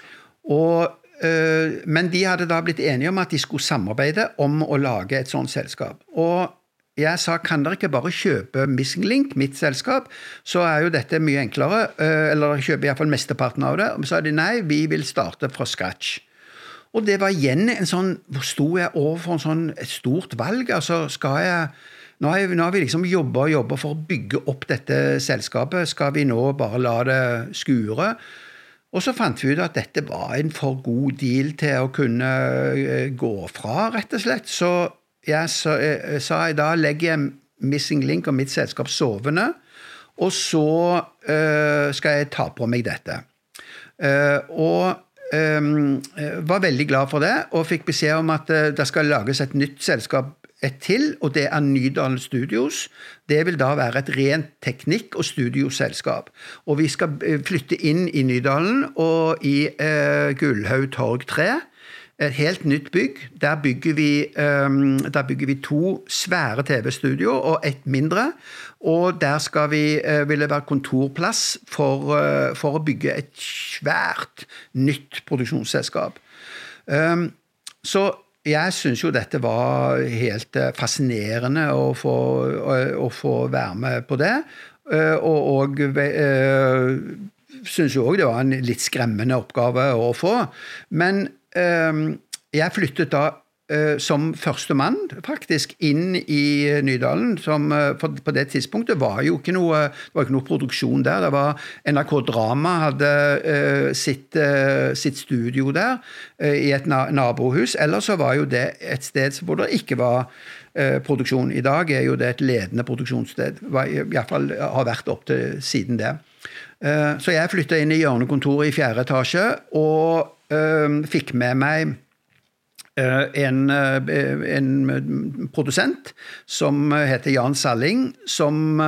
Men de hadde da blitt enige om at de skulle samarbeide om å lage et sånt selskap. Og jeg sa, kan dere ikke bare kjøpe Missing Link, mitt selskap, så jo dette mye enklere, eller kjøpe i hvert fall mesteparten av det. Og så sa de, nei, vi vil starte fra scratch. Og det var igjen en sånn, hvor sto jeg overfor et stort valg, altså nå har vi liksom jobbet for å bygge opp dette selskapet, skal vi nå bare la det skure? Og så fant vi ut at dette var en for god deal til å kunne gå fra, rett og slett. Så jeg sa da legger jeg Missing Link og mitt selskap sovende, og så skal jeg ta på meg dette. Og var veldig glad for det, og fikk beskjed om at det skal lages et nytt selskap til, og det Nydalen Studios. Det vil da være et rent teknikk- og studioselskap. Og vi skal flytte inn i Nydalen og i Gullhaug Torg 3, et helt nytt bygg. Der bygger vi 2 svære TV-studio og et mindre, og der vil det være kontorplass for å bygge et svært nytt produksjonsselskap. Så jeg synes jo dette var helt fascinerende å få være med på det, og synes jo også det var en litt skremmende oppgave å få. Men jeg flyttet da som første mann faktisk inn i Nydalen, for på det tidspunktet var jo ikke noe produksjon der. Det var NRK Drama hadde sitt studio der i et nabohus, eller så var jo det et sted hvor det ikke var produksjon. I dag jo det et ledende produksjonssted, i hvert fall har vært opp til siden det. Så jeg flyttet inn i hjørnekontoret i 4. etasje, og fikk med meg en produsent som heter Jan Salling, som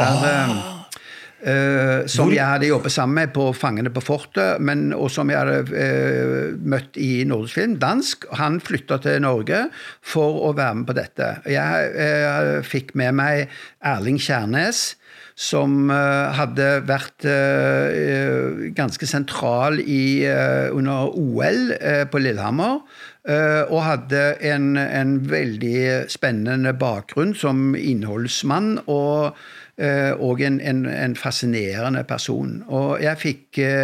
som jeg hadde jobbet sammen med på Fangene på Fortet, og som jeg hadde møtt i Nordisk Film, dansk. Han flyttet til Norge for å være med på dette. Jeg fikk med meg Erling Kjærnes, som hadde vært ganske sentral under OL på Lillehammer, og hadde en veldig spennende bakgrunn som innholdsmann, og en fascinerende person. Og jeg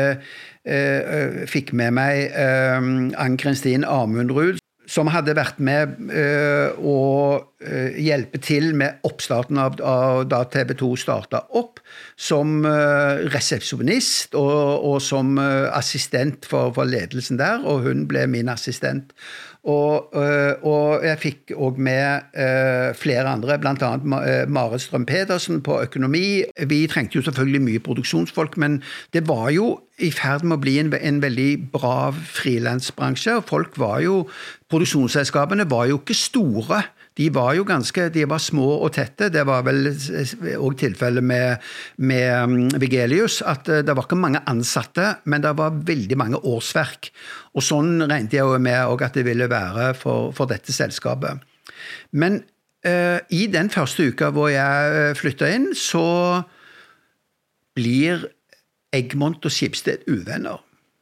fikk med meg Ann-Kristin Amundrud, som hadde vært med å hjelpe til med oppstarten av da TV 2 startet opp, som resepsjonist og som assistent for ledelsen der, og hun ble min assistent. Og jeg fikk også med flere andre, blant annet Marit Strøm-Pedersen på økonomi. Vi trengte jo selvfølgelig mye produksjonsfolk, men det var jo i ferd med å bli en veldig bra frilansbransje, og produksjonsselskapene var jo ikke store. De var små og tette. Det var vel også tilfellet med Vigelius, at det var ikke mange ansatte, men det var veldig mange årsverk. Og sånn regnet jeg jo med at det ville være for dette selskapet. Men i den første uka hvor jeg flyttet inn, så blir Egmont og Schibsted uvenner.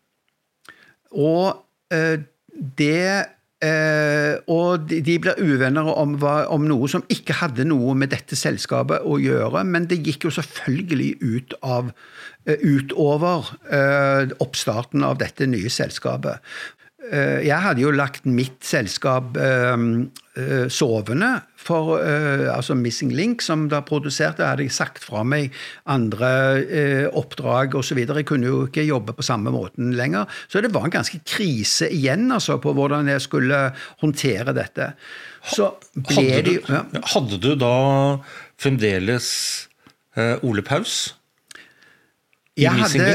Og de ble uvenner om noe som ikke hadde noe med dette selskapet å gjøre, men det gikk jo selvfølgelig utover oppstarten av dette nye selskapet. Jeg hadde jo lagt mitt selskap sovende for altså Missing Link, som da produserte, hadde jeg sagt fra meg andre oppdrag og så videre. Jeg kunne jo ikke jobbe på samme måten lenger. Så det var en ganske krise igjen altså, på hvordan jeg skulle håndtere dette. Så hadde du da fremdeles Ole Paus? Jeg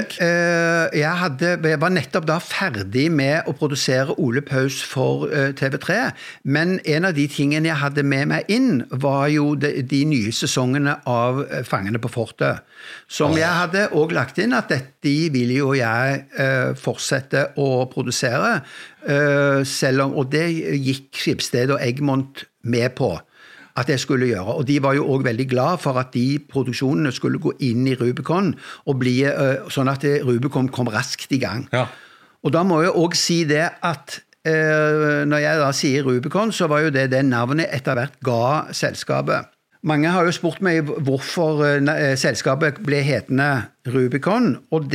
var nettopp da ferdig med å produsere Ole Paus for TV3, men en av de tingene jeg hadde med meg inn var jo de nye sesongene av Fangene på fortet, som jeg hadde også lagt inn at de ville jo jeg fortsette å produsere, og det gikk Schibsted og Egmont med på at jeg skulle gjøre, og de var jo også veldig glad for at de produksjonene skulle gå inn i Rubicon og bli sånn at Rubicon kom raskt i gang. Ja. Og da må jeg også si det at når jeg da sier Rubicon, så var jo det navnet etter hvert ga selskapet. Mange har jo spurt meg hvorfor selskapet ble hetende Rubicon, og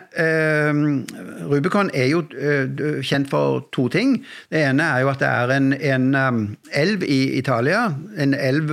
Rubicon jo kjent for to ting. Det ene jo at det en elv i Italia, en elv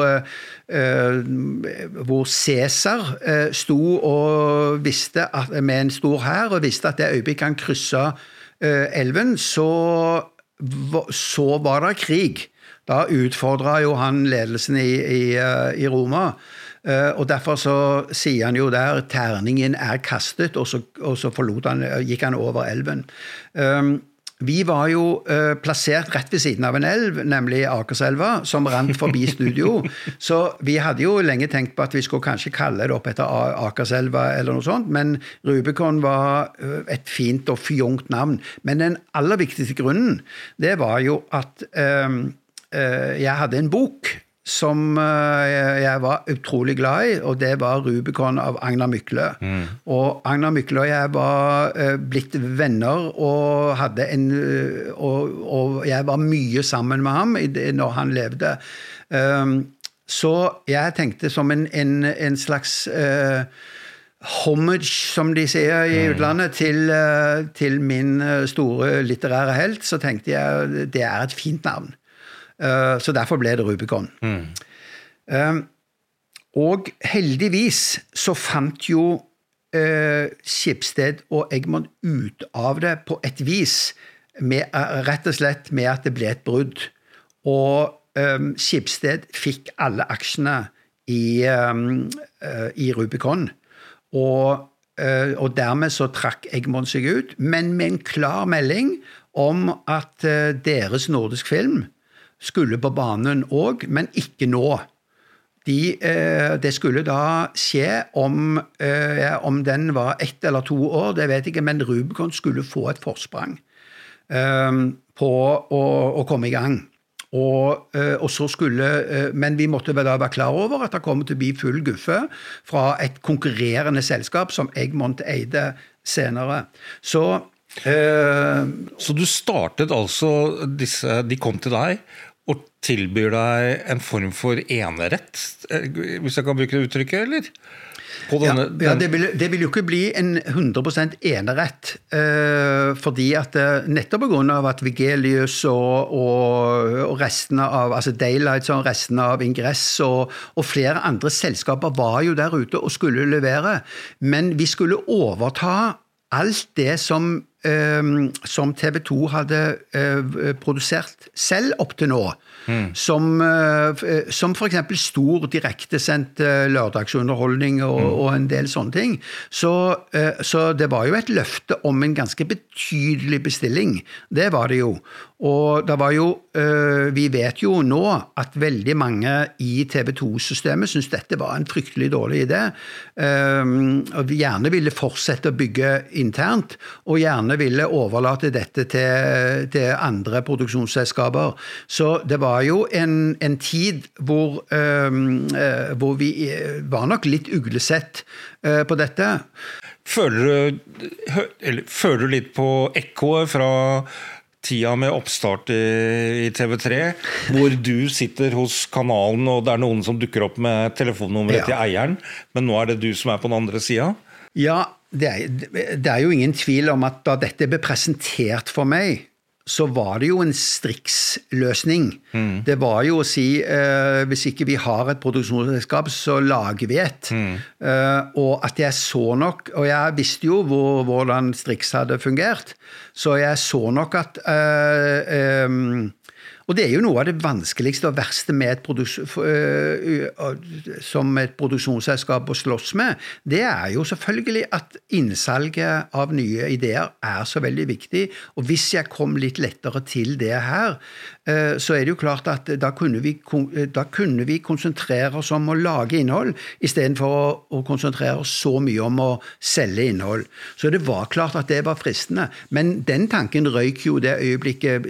hvor Cæsar sto og visste at, med en stor hær, og visste at det øyeblikk han krysset elven, så var det krig. Da utfordret jo han ledelsen i Roma, og derfor så sier han jo der, terningen kastet, og så gikk han over elven. Vi var jo plassert rett ved siden av en elv, nemlig Akerselva, som rant forbi studio, så vi hadde jo lenge tenkt på at vi skulle kanskje kalle det opp etter Akerselva eller noe sånt, men Rubicon var et fint og fjongt navn. Men den aller viktigste grunnen, det var jo at jeg hadde en bok som jeg var utrolig glad i, og det var Rubicon av Agnar Mykle. Og Agnar Mykle og jeg var blitt venner, og jeg var mye sammen med ham når han levde. Så jeg tenkte som en slags homage, som de sier i utlandet, til min store litterære helt, så tenkte jeg det et fint navn. Så derfor ble det Rubicon. Og heldigvis så fant jo Schibsted og Egmont ut av det på et vis, rett og slett med at det ble et brudd. Og Schibsted fikk alle aksjene i Rubicon, og dermed så trakk Egmont seg ut, men med en klar melding om at deres nordisk film skulle på banen også, men ikke nå. Det skulle da skje om den var 1 eller 2 år, det vet jeg ikke, men Rubicon skulle få et forsprang på å komme i gang. Og så men vi måtte da være klar over at det kommer til å bli full guffe fra et konkurrerende selskap som Egmont eide senere. Så du startet altså de kom til deg og tilbyr deg en form for enerett, hvis jeg kan bruke det uttrykket, eller? Det vil jo ikke bli en 100% enerett, fordi at nettopp på grunn av at Vigelius og restene av, altså Daylight og restene av Ingress og flere andre selskaper var jo der ute og skulle levere, men vi skulle overta alt det som TV 2 hadde produsert selv opp til nå, som for eksempel stor direktesendt lørdagsunderholdning og en del sånne ting. Så det var jo et løfte om en ganske betydelig bestilling. Det var det jo. Og det var jo, vi vet jo nå at veldig mange i TV 2-systemet synes dette var en fryktelig dårlig idé, og vi gjerne ville fortsette å bygge internt, og gjerne ville overlate dette til andre produksjonsselskaper. Så det var jo en tid hvor vi var nok litt uglesett på dette. føler du litt på ekkoet fra tida med oppstart i TV3, hvor du sitter hos kanalen, og det noen som dukker opp med telefonnummeret til eieren, men nå det du som på den andre siden? Ja, det jo ingen tvil om at da dette ble presentert for meg, så var det jo en Strix-løsning. Det var jo å si, hvis ikke vi har et produksjonsselskap, så lager vi et. Og at jeg så nok, og jeg visste jo hvordan Strix hadde fungert, så jeg så nok at og det jo noe av det vanskeligste og verste med som et produksjonsselskap å slåss med, det jo selvfølgelig at innsalget av nye ideer så veldig viktig, og hvis jeg kom litt lettere til det her, så det jo klart at da kunne vi konsentrere oss om å lage innhold, I stedet for å konsentrere oss så mye om å selge innhold. Så det var klart at det var fristende, men den tanken røyk jo det øyeblikket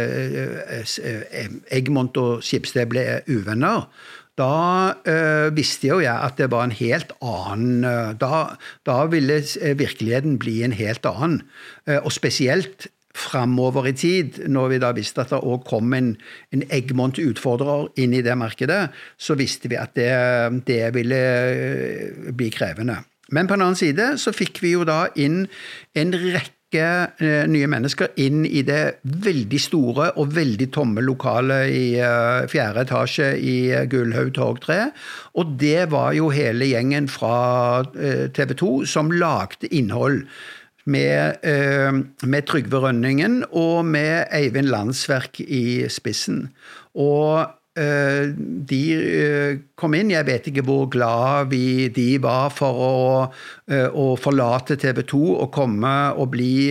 Egmont og Schibsted ble uvenner. Da visste jo jeg at det var en helt annen, da ville virkeligheten bli en helt annen, og spesielt fremover I tid, når vi da visste at det også kom en Egmont-utfordrer inn I det markedet, så visste vi at det ville bli krevende. Men på den annen side så fikk vi jo da inn en rekke nye mennesker inn I det veldig store og veldig tomme lokalet I 4. etasje I Gullhaug Torg 3, og det var jo hele gjengen fra TV 2 som lagde innhold med Trygve Rønningen og med Eivind Landsverk I spissen. Og de kom inn, jeg vet ikke hvor glad de var for å forlate TV 2 og komme og bli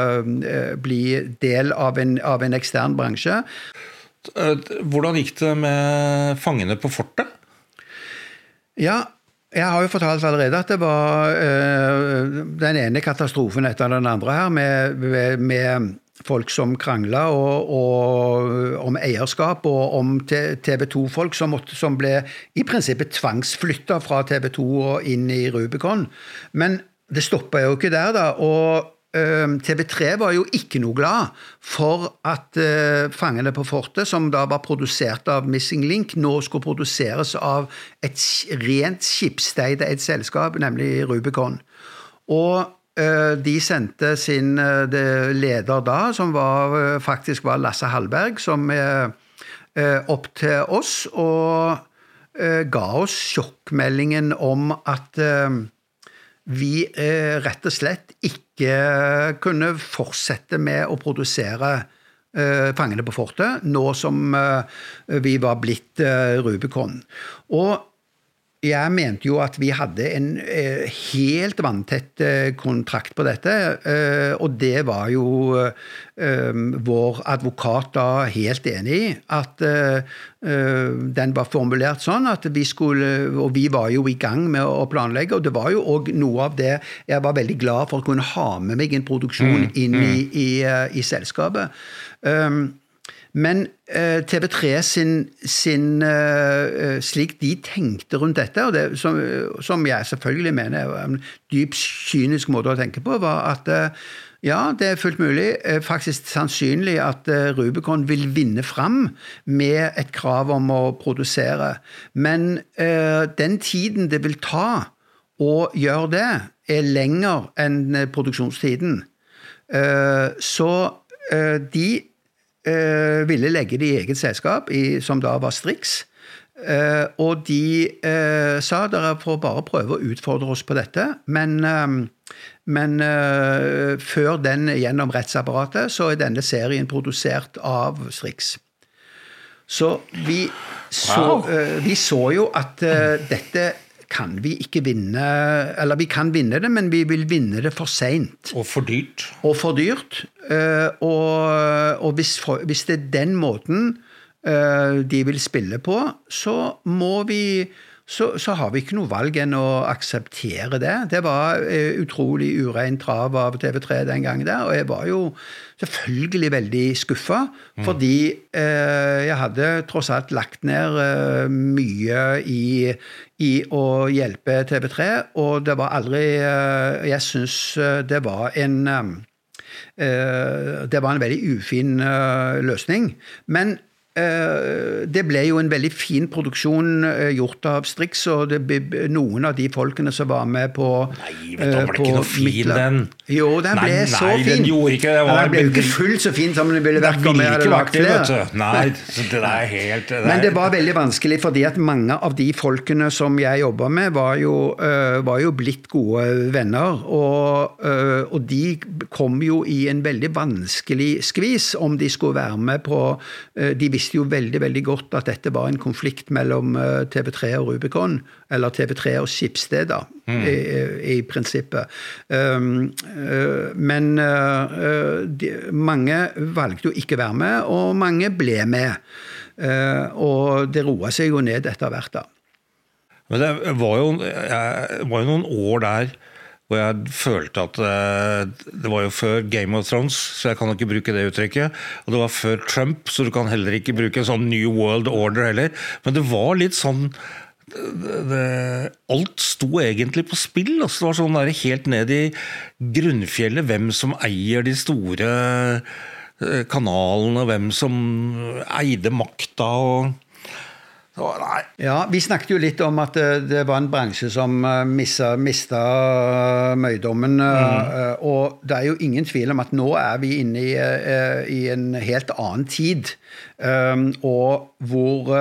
del av en ekstern bransje. Hvordan gikk det med fangene på fortet? Ja, jeg har jo fortalt allerede at det var den ene katastrofen etter den andre her med folk som kranglet og om eierskap og om TV 2-folk som ble I prinsippet tvangsflyttet fra TV 2 og inn I Rubicon. Men det stoppet jo ikke der da, og TV3 var jo ikke noe glad for at Fangene på fortet, som da var produsert av Missing Link, nå skulle produseres av et rent skipssteid, et selskap, nemlig Rubicon. Og de sendte sin leder da, som faktisk var Lasse Hallberg, som opp til oss og ga oss sjokkmeldingen om at vi rett og slett ikke kunne fortsette med å produsere Fangene på fortet, nå som vi var blitt Rubicon. Og jeg mente jo at vi hadde en helt vanntett kontrakt på dette, og det var jo vår advokat da helt enig I, at den var formulert sånn at vi skulle, og vi var jo I gang med å planlegge, og det var jo også noe av det, jeg var veldig glad for å kunne ha med meg en produksjon inn I selskapet. Men TV3 slik de tenkte rundt dette, og det, som jeg selvfølgelig mener en dyp kynisk måte å tenke på, var at ja, det fullt mulig, faktisk sannsynlig at Rubicon vil vinne fram med et krav om å produsere. Men den tiden det vil ta å gjøre det, lenger enn produksjonstiden. Så de ville legge det I eget selskap, som da var Strix, og de sa dere får bare prøve å utfordre oss på dette, men før den gjennom rettsapparatet, så denne serien produsert av Strix. Så vi så jo at dette kan vi ikke vinne, eller vi kan vinne det, men vi vil vinne det for sent. Og for dyrt. Og for dyrt. Og hvis det den måten de vil spille på, så har vi ikke noe valg enn å akseptere det. Det var utrolig urein trav av TV3 den gangen der, og jeg var jo selvfølgelig veldig skuffet, fordi jeg hadde tross alt lagt ned mye i å hjelpe TV3, og det var aldri, jeg synes det var en veldig ufin løsning, men det ble jo en veldig fin produksjon gjort av Strix, og noen av de folkene som var med på Nei, vet du, det ble ikke noe fin den. Jo, den ble så fin. Nei, den gjorde ikke det. Den ble jo ikke fullt så fin som den ville vært om jeg hadde lagt flere. Nei, det er helt... Men det var veldig vanskelig, fordi at mange av de folkene som jeg jobbet med var jo blitt gode venner, og de kom jo i en veldig vanskelig skvis om de skulle være med på... De visste jo veldig, veldig godt at dette var en konflikt mellom TV3 og Rubicon, eller TV3 og Schibsted da, i prinsippet. Men mange valgte jo ikke være med, og mange ble med. Og det roet seg jo ned etter hvert da. Men det var jo noen år der hvor jeg følte at det var jo før Game of Thrones, så jeg kan ikke bruke det uttrykket, og det var før Trump, så du kan heller ikke bruke en sånn New World Order heller, men det var litt sånn, alt sto egentlig på spill, altså det var sånn der helt ned i grunnfjellet, hvem som eier de store kanalene, hvem som eide makta og nei. Ja, vi snakket jo litt om at det var en bransje som mistet møydommen, og det er jo ingen tvil om at nå er vi inne i en helt annen tid, og hvor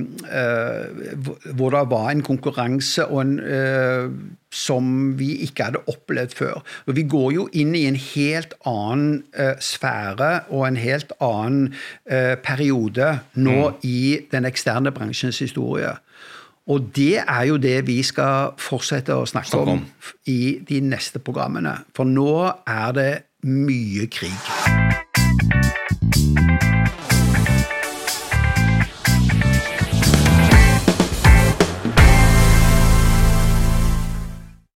det var en konkurranse og som vi ikke hadde opplevd før. Og vi går jo inn i en helt annen sfære og en helt annen periode nå i den eksterne bransjens historie. Og det er jo det vi skal fortsette å snakke om i de neste programmene. For nå er det mye krig.